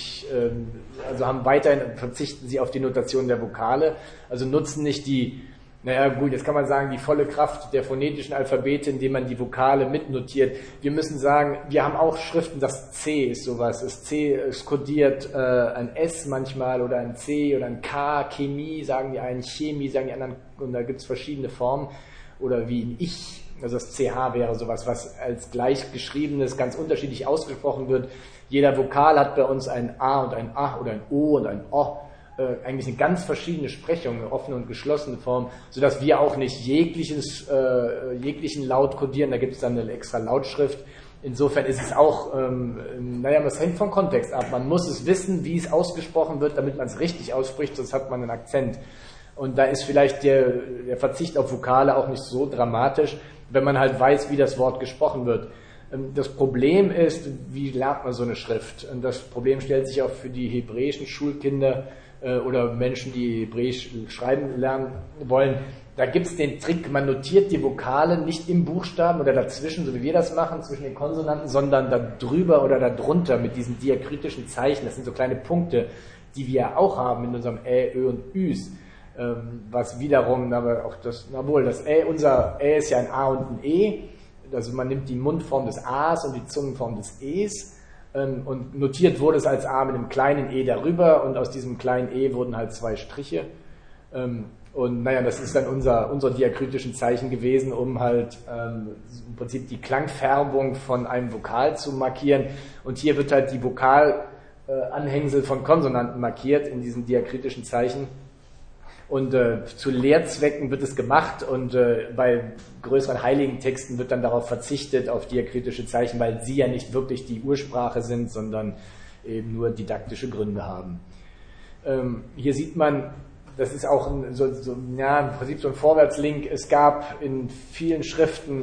verzichten sie auf die Notation der Vokale, also nutzen nicht jetzt kann man sagen, die volle Kraft der phonetischen Alphabete, indem man die Vokale mitnotiert. Wir müssen sagen, wir haben auch Schriften, das C ist sowas. Das C ist kodiert ein S manchmal oder ein C oder ein K, Chemie sagen die einen, Chemie sagen die anderen, und da gibt es verschiedene Formen. Oder wie ein Ich, also das CH wäre sowas, was als gleich geschriebenes ganz unterschiedlich ausgesprochen wird. Jeder Vokal hat bei uns ein A und ein A oder ein O und ein O. Eigentlich eine ganz verschiedene Sprechung, eine offene und geschlossene Form, sodass wir auch nicht jeglichen Laut kodieren, da gibt es dann eine extra Lautschrift. Insofern ist es auch, das hängt vom Kontext ab. Man muss es wissen, wie es ausgesprochen wird, damit man es richtig ausspricht, sonst hat man einen Akzent. Und da ist vielleicht der Verzicht auf Vokale auch nicht so dramatisch, wenn man halt weiß, wie das Wort gesprochen wird. Das Problem ist, wie lernt man so eine Schrift? Und das Problem stellt sich auch für die hebräischen Schulkinder oder Menschen, die Hebräisch schreiben lernen wollen. Da gibt es den Trick, man notiert die Vokale nicht im Buchstaben oder dazwischen, so wie wir das machen, zwischen den Konsonanten, sondern da drüber oder da drunter mit diesen diakritischen Zeichen. Das sind so kleine Punkte, die wir auch haben in unserem Ä, Ö und Üs. Was wiederum, aber auch unser Ä ist ja ein A und ein E. Also man nimmt die Mundform des A's und die Zungenform des E's. Und notiert wurde es als A mit einem kleinen E darüber und aus diesem kleinen E wurden halt 2 Striche. Das ist dann unsere diakritischen Zeichen gewesen, um halt im Prinzip die Klangfärbung von einem Vokal zu markieren. Und hier wird halt die Vokalanhängsel von Konsonanten markiert in diesen diakritischen Zeichen. Und zu Lehrzwecken wird es gemacht und bei größeren heiligen Texten wird dann darauf verzichtet, auf diakritische Zeichen, weil sie ja nicht wirklich die Ursprache sind, sondern eben nur didaktische Gründe haben. Hier sieht man, das ist auch im Prinzip so ein Vorwärtslink. Es gab in vielen Schriften,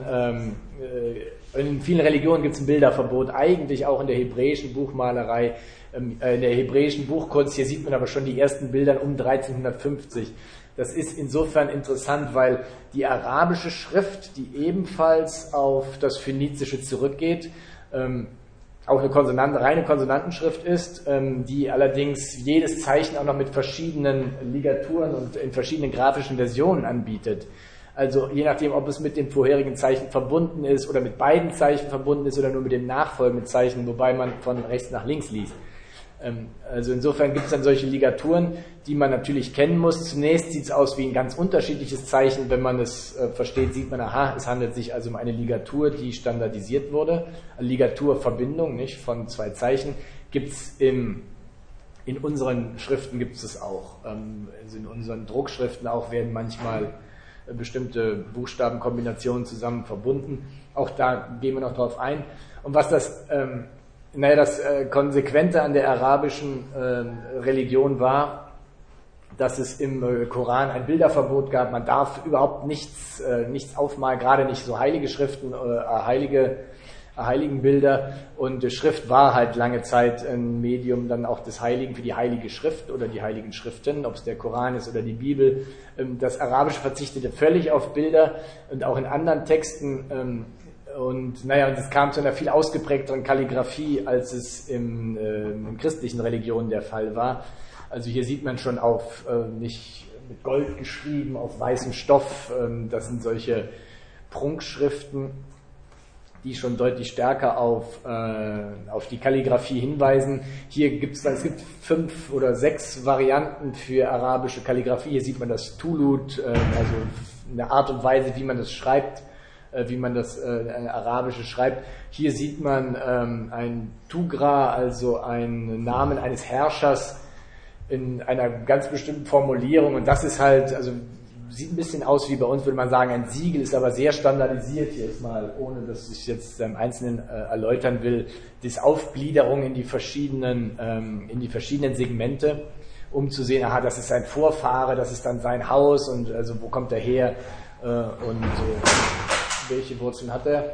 in vielen Religionen gibt es ein Bilderverbot, eigentlich auch in der hebräischen Buchmalerei, in der hebräischen Buchkunst. Hier sieht man aber schon die ersten Bilder um 1350. Das ist insofern interessant, weil die arabische Schrift, die ebenfalls auf das Phönizische zurückgeht, auch eine reine Konsonantenschrift ist, die allerdings jedes Zeichen auch noch mit verschiedenen Ligaturen und in verschiedenen grafischen Versionen anbietet. Also je nachdem, ob es mit dem vorherigen Zeichen verbunden ist oder mit beiden Zeichen verbunden ist oder nur mit dem nachfolgenden Zeichen, wobei man von rechts nach links liest. Also insofern gibt es dann solche Ligaturen, die man natürlich kennen muss. Zunächst sieht es aus wie ein ganz unterschiedliches Zeichen. Wenn man es versteht, sieht man, aha, es handelt sich also um eine Ligatur, die standardisiert wurde. Eine Ligaturverbindung, nicht, von zwei Zeichen. Gibt es in unseren Schriften gibt es auch. Also in unseren Druckschriften auch werden manchmal bestimmte Buchstabenkombinationen zusammen verbunden. Auch da gehen wir noch drauf ein. Und was das Konsequente an der arabischen Religion war, dass es im Koran ein Bilderverbot gab. Man darf überhaupt nichts aufmalen, gerade nicht so heilige Schriften, Heiligenbilder. Und die Schrift war halt lange Zeit ein Medium dann auch des Heiligen für die heilige Schrift oder die heiligen Schriften, ob es der Koran ist oder die Bibel. Das Arabische verzichtete völlig auf Bilder und auch in anderen Texten. Und es kam zu einer viel ausgeprägteren Kalligraphie, als es in christlichen Religionen der Fall war. Also hier sieht man schon nicht mit Gold geschrieben, auf weißem Stoff. Das sind solche Prunkschriften, die schon deutlich stärker auf die Kalligraphie hinweisen. Es gibt 5 oder 6 Varianten für arabische Kalligraphie. Hier sieht man das Tulut, also eine Art und Weise, wie man das schreibt, wie man das Arabische schreibt. Hier sieht man ein Tugra, also einen Namen eines Herrschers in einer ganz bestimmten Formulierung. Und das ist halt, also sieht ein bisschen aus wie bei uns, würde man sagen, ein Siegel, ist aber sehr standardisiert hier jetzt mal, ohne dass ich jetzt im Einzelnen erläutern will, das Aufgliederung in die verschiedenen Segmente, um zu sehen, aha, das ist sein Vorfahre, das ist dann sein Haus und also wo kommt er her und welche Wurzeln hat er?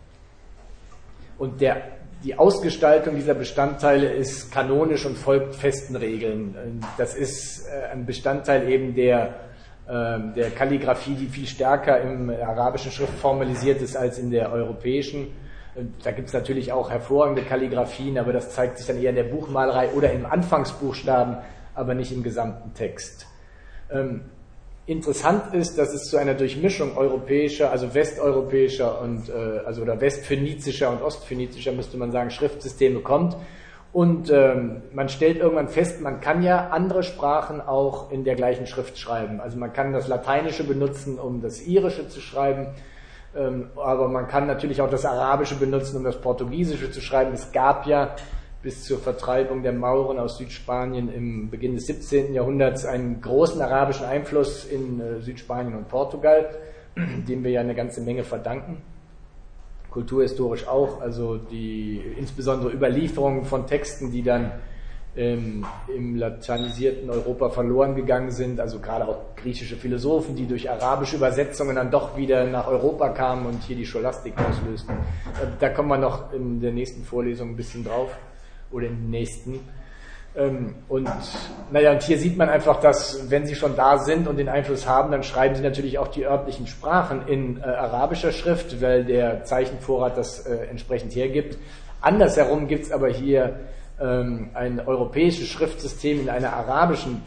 Und die Ausgestaltung dieser Bestandteile ist kanonisch und folgt festen Regeln. Das ist ein Bestandteil eben der Kalligraphie, die viel stärker im arabischen Schrift formalisiert ist als in der europäischen. Da gibt es natürlich auch hervorragende Kalligraphien, aber das zeigt sich dann eher in der Buchmalerei oder im Anfangsbuchstaben, aber nicht im gesamten Text. Interessant ist, dass es zu einer Durchmischung europäischer, also westeuropäischer und oder westphönizischer und ostphönizischer, müsste man sagen, Schriftsysteme kommt. Und man stellt irgendwann fest, man kann ja andere Sprachen auch in der gleichen Schrift schreiben. Also man kann das Lateinische benutzen, um das Irische zu schreiben, aber man kann natürlich auch das Arabische benutzen, um das Portugiesische zu schreiben. Es gab ja bis zur Vertreibung der Mauren aus Südspanien im Beginn des 17. Jahrhunderts einen großen arabischen Einfluss in Südspanien und Portugal, dem wir ja eine ganze Menge verdanken. Kulturhistorisch auch, also insbesondere Überlieferungen von Texten, die dann im latinisierten Europa verloren gegangen sind, also gerade auch griechische Philosophen, die durch arabische Übersetzungen dann doch wieder nach Europa kamen und hier die Scholastik auslösten. Da kommen wir noch in der nächsten Vorlesung ein bisschen drauf. Oder im nächsten. Und hier sieht man einfach, dass, wenn sie schon da sind und den Einfluss haben, dann schreiben sie natürlich auch die örtlichen Sprachen in arabischer Schrift, weil der Zeichenvorrat das entsprechend hergibt. Andersherum gibt es aber hier ein europäisches Schriftsystem in einem arabischen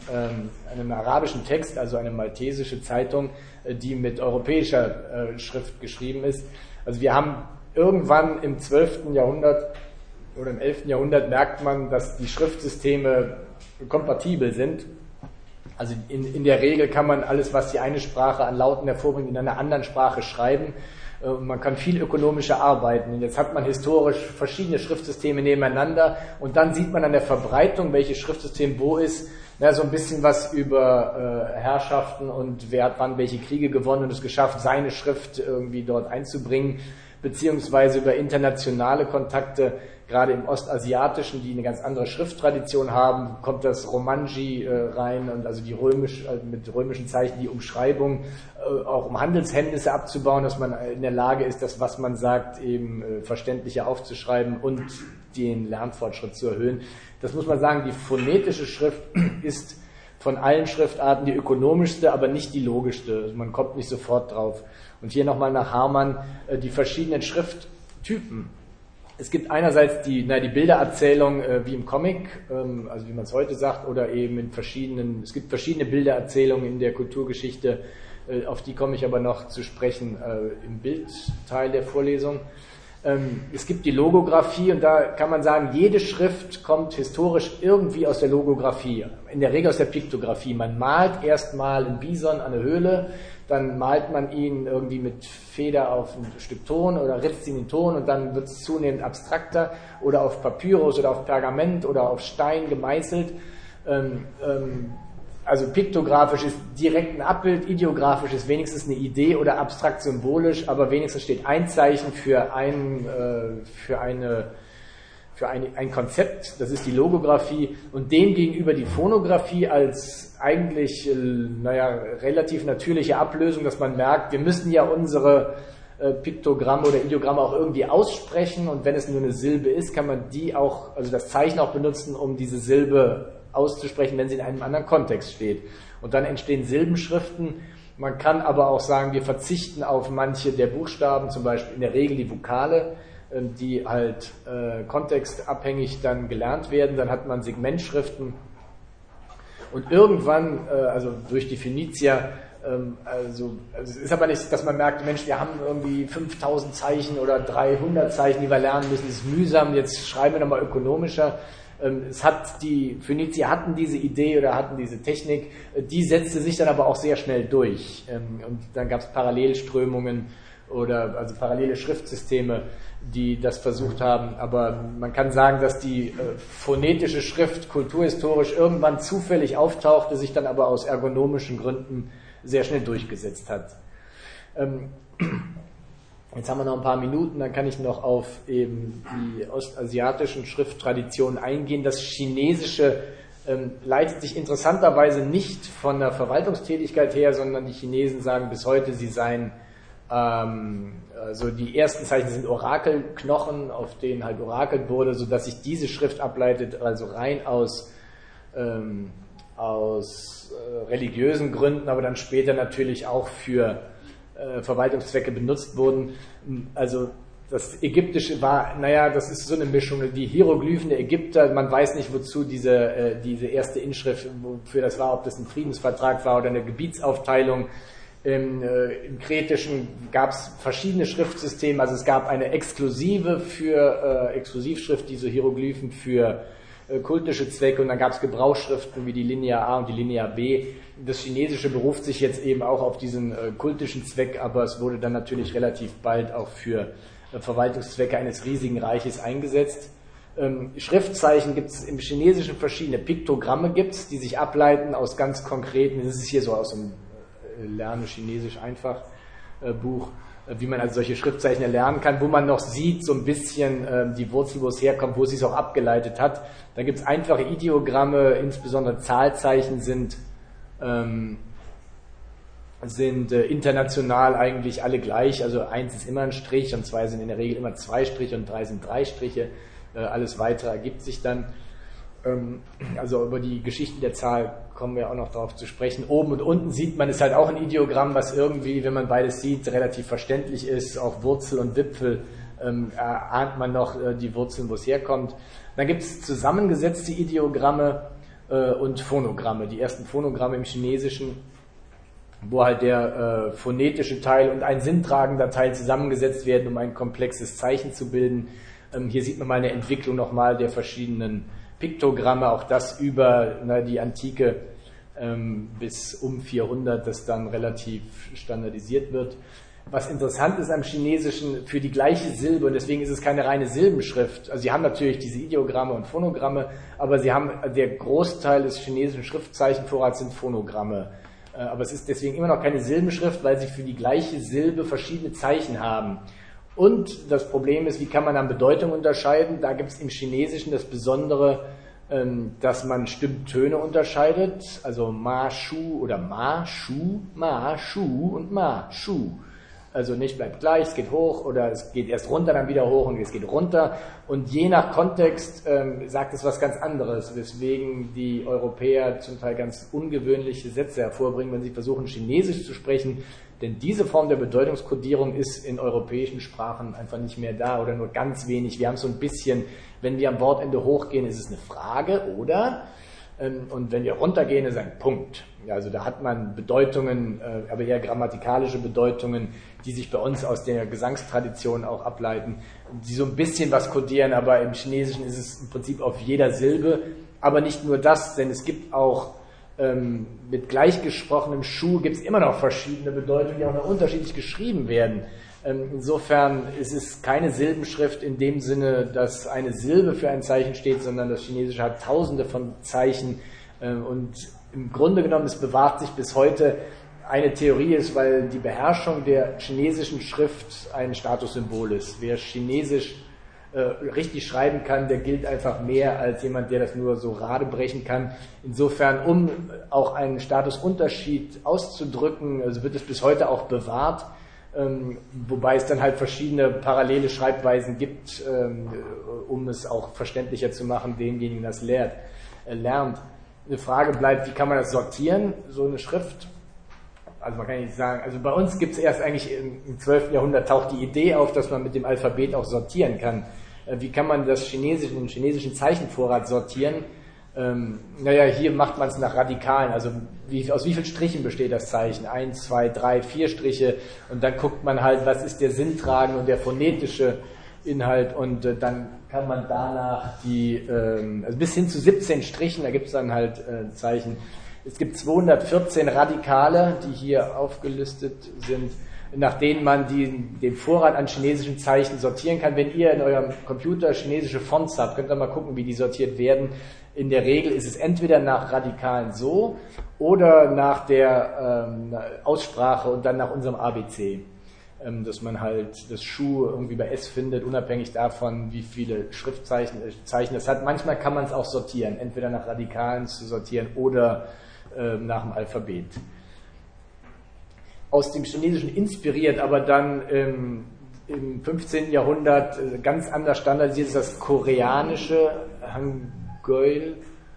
Text, also eine maltesische Zeitung, die mit europäischer Schrift geschrieben ist. Also wir haben irgendwann im 12. Jahrhundert oder im 11. Jahrhundert merkt man, dass die Schriftsysteme kompatibel sind. Also in der Regel kann man alles, was die eine Sprache an Lauten hervorbringt, in einer anderen Sprache schreiben. Man kann viel ökonomischer arbeiten. Und jetzt hat man historisch verschiedene Schriftsysteme nebeneinander und dann sieht man an der Verbreitung, welches Schriftsystem wo ist, so ein bisschen was über Herrschaften und wer hat wann welche Kriege gewonnen und es geschafft, seine Schrift irgendwie dort einzubringen. beziehungsweise über internationale Kontakte, gerade im Ostasiatischen, die eine ganz andere Schrifttradition haben, kommt das Romanji rein und also die mit römischen Zeichen die Umschreibung, auch um Handelshemmnisse abzubauen, dass man in der Lage ist, das, was man sagt, eben verständlicher aufzuschreiben und den Lernfortschritt zu erhöhen. Das muss man sagen, die phonetische Schrift ist von allen Schriftarten die ökonomischste, aber nicht die logischste. Also man kommt nicht sofort drauf. Und hier nochmal nach Hamann die verschiedenen Schrifttypen. Es gibt einerseits die Bildererzählung wie im Comic, also wie man es heute sagt, oder eben es gibt verschiedene Bildererzählungen in der Kulturgeschichte, auf die komme ich aber noch zu sprechen im Bildteil der Vorlesung. Es gibt die Logographie und da kann man sagen, jede Schrift kommt historisch irgendwie aus der Logographie, in der Regel aus der Piktographie. Man malt erstmal einen Bison an eine Höhle, dann malt man ihn irgendwie mit Feder auf ein Stück Ton oder ritzt ihn in Ton und dann wird es zunehmend abstrakter oder auf Papyrus oder auf Pergament oder auf Stein gemeißelt. Also piktografisch ist direkt ein Abbild, ideografisch ist wenigstens eine Idee oder abstrakt symbolisch, aber wenigstens steht ein Zeichen für ein Konzept, das ist die Logographie, und dem gegenüber die Phonographie als eigentlich relativ natürliche Ablösung, dass man merkt, wir müssen ja unsere Piktogramme oder Ideogramme auch irgendwie aussprechen, und wenn es nur eine Silbe ist, kann man die auch, also das Zeichen auch benutzen, um diese Silbe auszusprechen, wenn sie in einem anderen Kontext steht. Und dann entstehen Silbenschriften. Man kann aber auch sagen, wir verzichten auf manche der Buchstaben, zum Beispiel in der Regel die Vokale, die halt kontextabhängig dann gelernt werden. Dann hat man Segmentschriften. Und irgendwann, also durch die Phönizier, also es ist aber nicht, dass man merkt, Mensch, wir haben irgendwie 5000 Zeichen oder 300 Zeichen, die wir lernen müssen, das ist mühsam, jetzt schreiben wir nochmal ökonomischer. Die Phönizier hatten diese Idee oder hatten diese Technik, die setzte sich dann aber auch sehr schnell durch. Und dann gab es Parallelströmungen oder also parallele Schriftsysteme, die das versucht haben. Aber man kann sagen, dass die phonetische Schrift kulturhistorisch irgendwann zufällig auftauchte, sich dann aber aus ergonomischen Gründen sehr schnell durchgesetzt hat. Jetzt haben wir noch ein paar Minuten, dann kann ich noch auf eben die ostasiatischen Schrifttraditionen eingehen. Das Chinesische leitet sich interessanterweise nicht von der Verwaltungstätigkeit her, sondern die Chinesen sagen bis heute, sie seien, also die ersten Zeichen sind Orakelknochen, auf denen halt orakelt wurde, sodass sich diese Schrift ableitet, also rein aus religiösen Gründen, aber dann später natürlich auch für Verwaltungszwecke benutzt wurden. Also das Ägyptische war, das ist so eine Mischung. Die Hieroglyphen der Ägypter, man weiß nicht, wozu diese erste Inschrift, wofür das war, ob das ein Friedensvertrag war oder eine Gebietsaufteilung. Im Kretischen gab es verschiedene Schriftsysteme, also es gab eine exklusive Exklusivschrift, diese Hieroglyphen für kultische Zwecke, und dann gab es Gebrauchsschriften wie die Linear A und die Linear B. Das Chinesische beruft sich jetzt eben auch auf diesen kultischen Zweck, aber es wurde dann natürlich relativ bald auch für Verwaltungszwecke eines riesigen Reiches eingesetzt. Schriftzeichen gibt es im Chinesischen verschiedene, Piktogramme gibt es, die sich ableiten aus ganz konkreten, das ist hier so aus dem Lerne Chinesisch einfach Buch, wie man also solche Schriftzeichen erlernen kann, wo man noch sieht so ein bisschen die Wurzel, wo es herkommt, wo es sich auch abgeleitet hat. Da gibt es einfache Ideogramme, insbesondere Zahlzeichen sind international eigentlich alle gleich, also 1 ist immer ein Strich und 2 sind in der Regel immer 2 Striche und 3 sind 3 Striche, alles weitere ergibt sich dann. Also über die Geschichte der Zahl kommen wir auch noch darauf zu sprechen. Oben und unten sieht man, ist halt auch ein Ideogramm, was irgendwie, wenn man beides sieht, relativ verständlich ist. Auch Wurzel und Wipfel ahnt man noch die Wurzeln, wo es herkommt. Dann gibt es zusammengesetzte Ideogramme und Phonogramme. Die ersten Phonogramme im Chinesischen, wo halt der phonetische Teil und ein sinntragender Teil zusammengesetzt werden, um ein komplexes Zeichen zu bilden. Hier sieht man mal eine Entwicklung nochmal der verschiedenen Piktogramme, auch das über die Antike bis um 400, das dann relativ standardisiert wird. Was interessant ist am Chinesischen, für die gleiche Silbe, und deswegen ist es keine reine Silbenschrift, also sie haben natürlich diese Ideogramme und Phonogramme, aber der Großteil des chinesischen Schriftzeichenvorrats sind Phonogramme. Aber es ist deswegen immer noch keine Silbenschrift, weil sie für die gleiche Silbe verschiedene Zeichen haben. Und das Problem ist, wie kann man dann Bedeutung unterscheiden? Da gibt es im Chinesischen das Besondere, dass man Stimmtöne unterscheidet, also Ma, Shu oder Ma, Shu und Ma, Shu. Also nicht bleibt gleich, es geht hoch oder es geht erst runter, dann wieder hoch und es geht runter. Und je nach Kontext sagt es was ganz anderes, weswegen die Europäer zum Teil ganz ungewöhnliche Sätze hervorbringen, wenn sie versuchen, Chinesisch zu sprechen. Denn diese Form der Bedeutungskodierung ist in europäischen Sprachen einfach nicht mehr da oder nur ganz wenig. Wir haben so ein bisschen, wenn wir am Wortende hochgehen, ist es eine Frage, oder? Und wenn wir runtergehen, ist es ein Punkt. Also da hat man Bedeutungen, aber eher grammatikalische Bedeutungen, die sich bei uns aus der Gesangstradition auch ableiten, die so ein bisschen was kodieren, aber im Chinesischen ist es im Prinzip auf jeder Silbe. Aber nicht nur das, denn es gibt auch mit gleichgesprochenem Shu gibt es immer noch verschiedene Bedeutungen, die auch noch unterschiedlich geschrieben werden. Insofern ist es keine Silbenschrift in dem Sinne, dass eine Silbe für ein Zeichen steht, sondern das Chinesische hat tausende von Zeichen und im Grunde genommen, es bewahrt sich bis heute. Eine Theorie ist, weil die Beherrschung der chinesischen Schrift ein Statussymbol ist. Wer Chinesisch richtig schreiben kann, der gilt einfach mehr als jemand, der das nur so radebrechen kann. Insofern, um auch einen Statusunterschied auszudrücken, also wird es bis heute auch bewahrt, wobei es dann halt verschiedene parallele Schreibweisen gibt, um es auch verständlicher zu machen, demjenigen, der das lernt. Eine Frage bleibt, wie kann man das sortieren, so eine Schrift? Also man kann nicht sagen, also bei uns gibt es erst eigentlich im 12. Jahrhundert taucht die Idee auf, dass man mit dem Alphabet auch sortieren kann. Wie kann man das den chinesischen Zeichenvorrat sortieren? Hier macht man es nach Radikalen, also aus wie vielen Strichen besteht das Zeichen? 1, 2, 3, 4 Striche und dann guckt man halt, was ist der sinntragende und der phonetische Inhalt und dann kann man danach also bis hin zu 17 Strichen, da gibt es dann halt Zeichen. Es gibt 214 Radikale, die hier aufgelistet sind, nach denen man den Vorrat an chinesischen Zeichen sortieren kann. Wenn ihr in eurem Computer chinesische Fonts habt, könnt ihr mal gucken, wie die sortiert werden. In der Regel ist es entweder nach Radikalen so oder nach der Aussprache und dann nach unserem ABC. Dass man halt das Schuh irgendwie bei S findet, unabhängig davon, wie viele Schriftzeichen es hat. Manchmal kann man es auch sortieren, entweder nach Radikalen zu sortieren oder nach dem Alphabet. Aus dem Chinesischen inspiriert, aber dann im 15. Jahrhundert ganz anders standardisiert ist das koreanische Hangul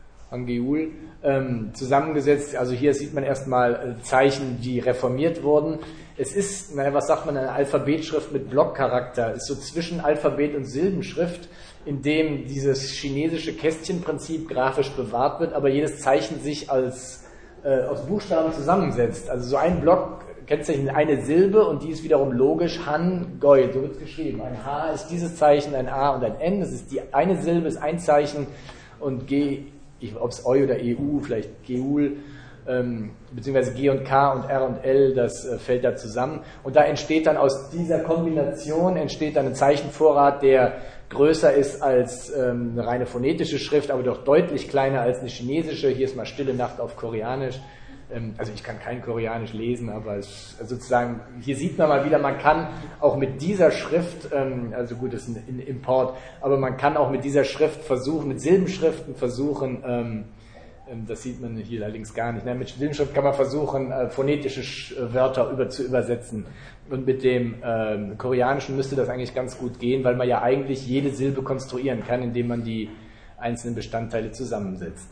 zusammengesetzt. Also hier sieht man erstmal Zeichen, die reformiert wurden. Es ist, was sagt man, eine Alphabetschrift mit Blockcharakter, ist so zwischen Alphabet und Silbenschrift, in dem dieses chinesische Kästchenprinzip grafisch bewahrt wird, aber jedes Zeichen sich aus Buchstaben zusammensetzt. Also so ein Block kennzeichnet eine Silbe und die ist wiederum logisch Han, Goi, so wird es geschrieben. Ein H ist dieses Zeichen, ein A und ein N, das ist eine Silbe, ist ein Zeichen und G, ob es Eu oder EU, vielleicht Geul, beziehungsweise G und K und R und L, das fällt da zusammen. Und da entsteht dann aus dieser Kombination dann ein Zeichenvorrat, der größer ist als eine reine phonetische Schrift, aber doch deutlich kleiner als eine chinesische. Hier ist mal Stille Nacht auf Koreanisch. Also ich kann kein Koreanisch lesen, aber sozusagen, hier sieht man mal wieder, man kann auch mit dieser Schrift, also gut, das ist ein Import, aber man kann auch mit dieser Schrift versuchen, mit Silbenschriften versuchen, das sieht man hier allerdings gar nicht. Mit Silbenschrift kann man versuchen, phonetische Wörter zu übersetzen. Und mit dem Koreanischen müsste das eigentlich ganz gut gehen, weil man ja eigentlich jede Silbe konstruieren kann, indem man die einzelnen Bestandteile zusammensetzt.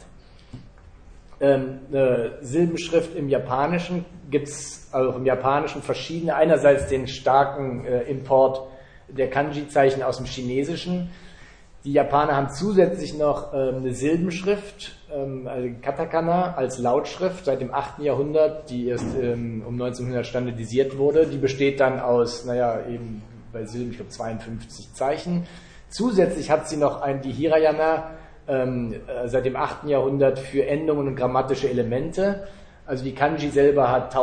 Silbenschrift im Japanischen gibt es also im Japanischen verschiedene. Einerseits den starken Import der Kanji-Zeichen aus dem Chinesischen. Die Japaner haben zusätzlich noch eine Silbenschrift, also Katakana als Lautschrift seit dem 8. Jahrhundert, die erst um 1900 standardisiert wurde. Die besteht dann aus, eben bei Silben, ich glaube 52 Zeichen. Zusätzlich hat sie noch die Hirayana seit dem 8. Jahrhundert für Endungen und grammatische Elemente. Also die Kanji selber hat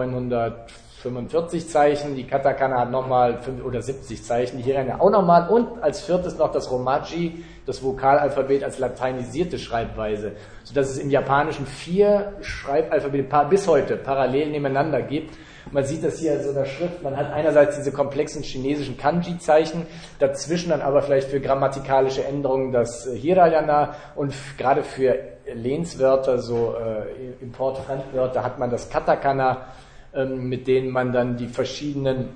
1945 Zeichen, die Katakana hat nochmal 5 oder 70 Zeichen, die Hirayana auch nochmal und als viertes noch das Romaji, das Vokalalphabet als lateinisierte Schreibweise, sodass es im Japanischen 4 Schreibalphabete bis heute parallel nebeneinander gibt. Man sieht das hier in so einer Schrift, man hat einerseits diese komplexen chinesischen Kanji-Zeichen, dazwischen dann aber vielleicht für grammatikalische Änderungen das Hiragana und gerade für Lehnswörter, so Import-Fremdwörter, hat man das Katakana, mit denen man dann die verschiedene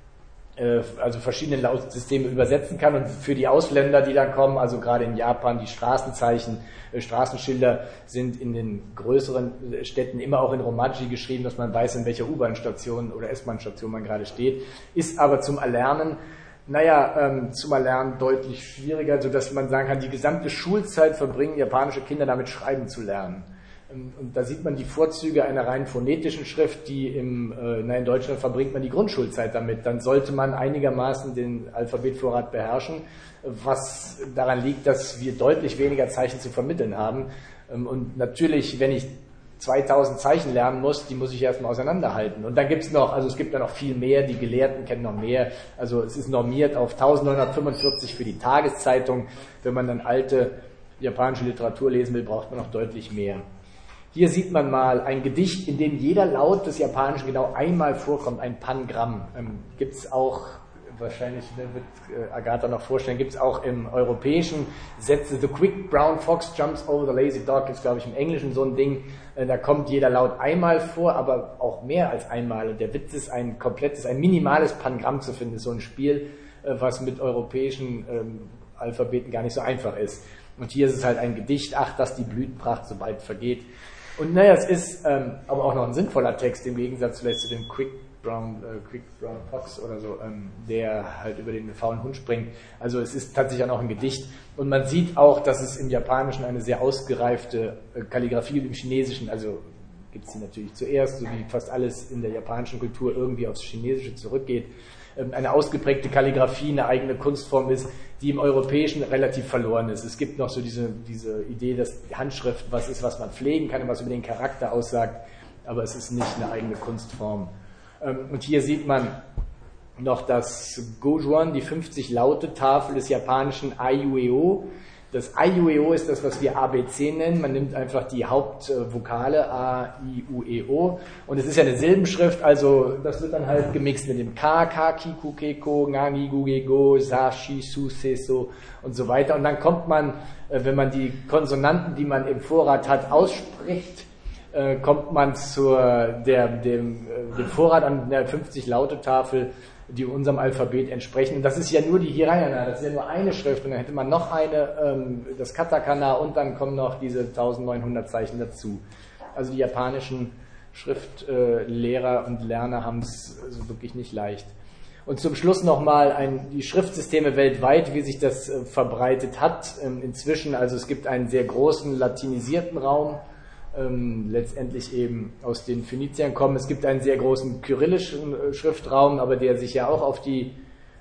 Lautsysteme übersetzen kann, und für die Ausländer, die dann kommen, also gerade in Japan, die Straßenzeichen, Straßenschilder sind in den größeren Städten immer auch in Romaji geschrieben, dass man weiß, in welcher U-Bahn-Station oder S-Bahn-Station man gerade steht, ist aber zum Erlernen deutlich schwieriger, sodass man sagen kann, die gesamte Schulzeit verbringen japanische Kinder damit, schreiben zu lernen. Und da sieht man die Vorzüge einer rein phonetischen Schrift, die in Deutschland verbringt man die Grundschulzeit damit. Dann sollte man einigermaßen den Alphabetvorrat beherrschen, was daran liegt, dass wir deutlich weniger Zeichen zu vermitteln haben. Und natürlich, wenn ich 2000 Zeichen lernen muss, die muss ich erstmal auseinanderhalten. Und dann es gibt da noch viel mehr, die Gelehrten kennen noch mehr. Also es ist normiert auf 1945 für die Tageszeitung. Wenn man dann alte japanische Literatur lesen will, braucht man noch deutlich mehr. Hier sieht man mal ein Gedicht, in dem jeder Laut des Japanischen genau einmal vorkommt, ein Pangramm. Gibt es auch, wahrscheinlich wird Agatha noch vorstellen, gibt es auch im Europäischen Sätze. The quick brown fox jumps over the lazy dog ist, glaube ich, im Englischen so ein Ding. Da kommt jeder Laut einmal vor, aber auch mehr als einmal. Und der Witz ist, ein minimales Pangramm zu finden. Das ist so ein Spiel, was mit europäischen Alphabeten gar nicht so einfach ist. Und hier ist es halt ein Gedicht, ach, dass die Blütenpracht so bald vergeht. Und es ist aber auch noch ein sinnvoller Text, im Gegensatz vielleicht zu dem Quick Brown Fox oder so, der halt über den faulen Hund springt. Also es ist tatsächlich auch noch ein Gedicht. Und man sieht auch, dass es im Japanischen eine sehr ausgereifte Kalligrafie gibt, im Chinesischen, also gibt es sie natürlich zuerst, so wie fast alles in der japanischen Kultur irgendwie aufs Chinesische zurückgeht, eine ausgeprägte Kalligrafie, eine eigene Kunstform ist, die im Europäischen relativ verloren ist. Es gibt noch so diese Idee, dass die Handschrift was ist, was man pflegen kann und was über den Charakter aussagt, aber es ist nicht eine eigene Kunstform. Und hier sieht man noch das Gojuon, die 50-Laute-Tafel des japanischen Aiueo. Das Aiueo ist das, was wir ABC nennen. Man nimmt einfach die Hauptvokale A, I, U, E, O. Und es ist ja eine Silbenschrift, also das wird dann halt gemixt mit dem K, Ka, Ki, Ku, Ke, Ko, Ngagi, Gu, Ge, Go, Sa, Shi, Su, Se, So und so weiter. Und dann kommt man, wenn man die Konsonanten, die man im Vorrat hat, ausspricht, kommt man dem Vorrat an der 50-Laute-Tafel, die unserem Alphabet entsprechen. Und das ist ja nur die Hiragana, das ist ja nur eine Schrift. Und dann hätte man noch eine, das Katakana, und dann kommen noch diese 1900 Zeichen dazu. Also die japanischen Schriftlehrer und Lerner haben es also wirklich nicht leicht. Und zum Schluss nochmal die Schriftsysteme weltweit, wie sich das verbreitet hat. Inzwischen, also es gibt einen sehr großen latinisierten Raum, letztendlich eben aus den Phöniziern kommen. Es gibt einen sehr großen kyrillischen Schriftraum, aber der sich ja auch auf die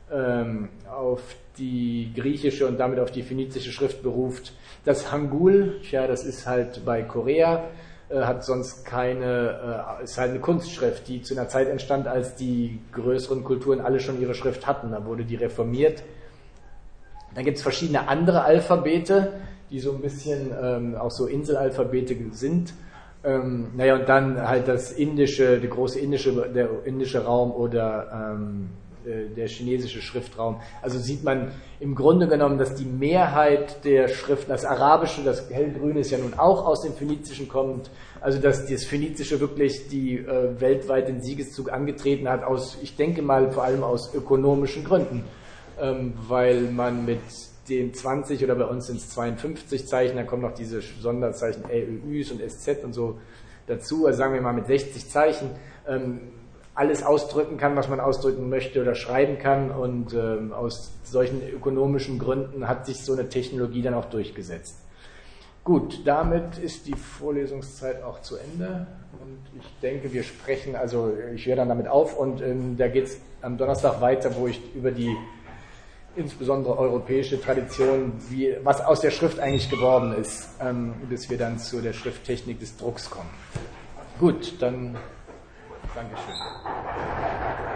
griechische und damit auf die phönizische Schrift beruft. Das Hangul, das ist halt bei Korea, hat sonst ist halt eine Kunstschrift, die zu einer Zeit entstand, als die größeren Kulturen alle schon ihre Schrift hatten. Da wurde die reformiert. Dann gibt es verschiedene andere Alphabete, die so ein bisschen auch so Inselalphabete sind. Und dann halt das der indische Raum oder der chinesische Schriftraum. Also sieht man im Grunde genommen, dass die Mehrheit der Schriften, das Arabische, das Hellgrüne ist ja nun auch aus dem Phönizischen kommt, also dass das Phönizische wirklich die weltweit den Siegeszug angetreten hat, ich denke mal vor allem aus ökonomischen Gründen, weil man mit den 20 oder bei uns sind es 52 Zeichen, da kommen noch diese Sonderzeichen SS und SZ und so dazu, also sagen wir mal mit 60 Zeichen, alles ausdrücken kann, was man ausdrücken möchte oder schreiben kann, und aus solchen ökonomischen Gründen hat sich so eine Technologie dann auch durchgesetzt. Gut, damit ist die Vorlesungszeit auch zu Ende und ich denke, ich höre dann damit auf und da geht es am Donnerstag weiter, wo ich über die insbesondere europäische Tradition, was aus der Schrift eigentlich geworden ist, bis wir dann zu der Schrifttechnik des Drucks kommen. Gut, dann Dankeschön.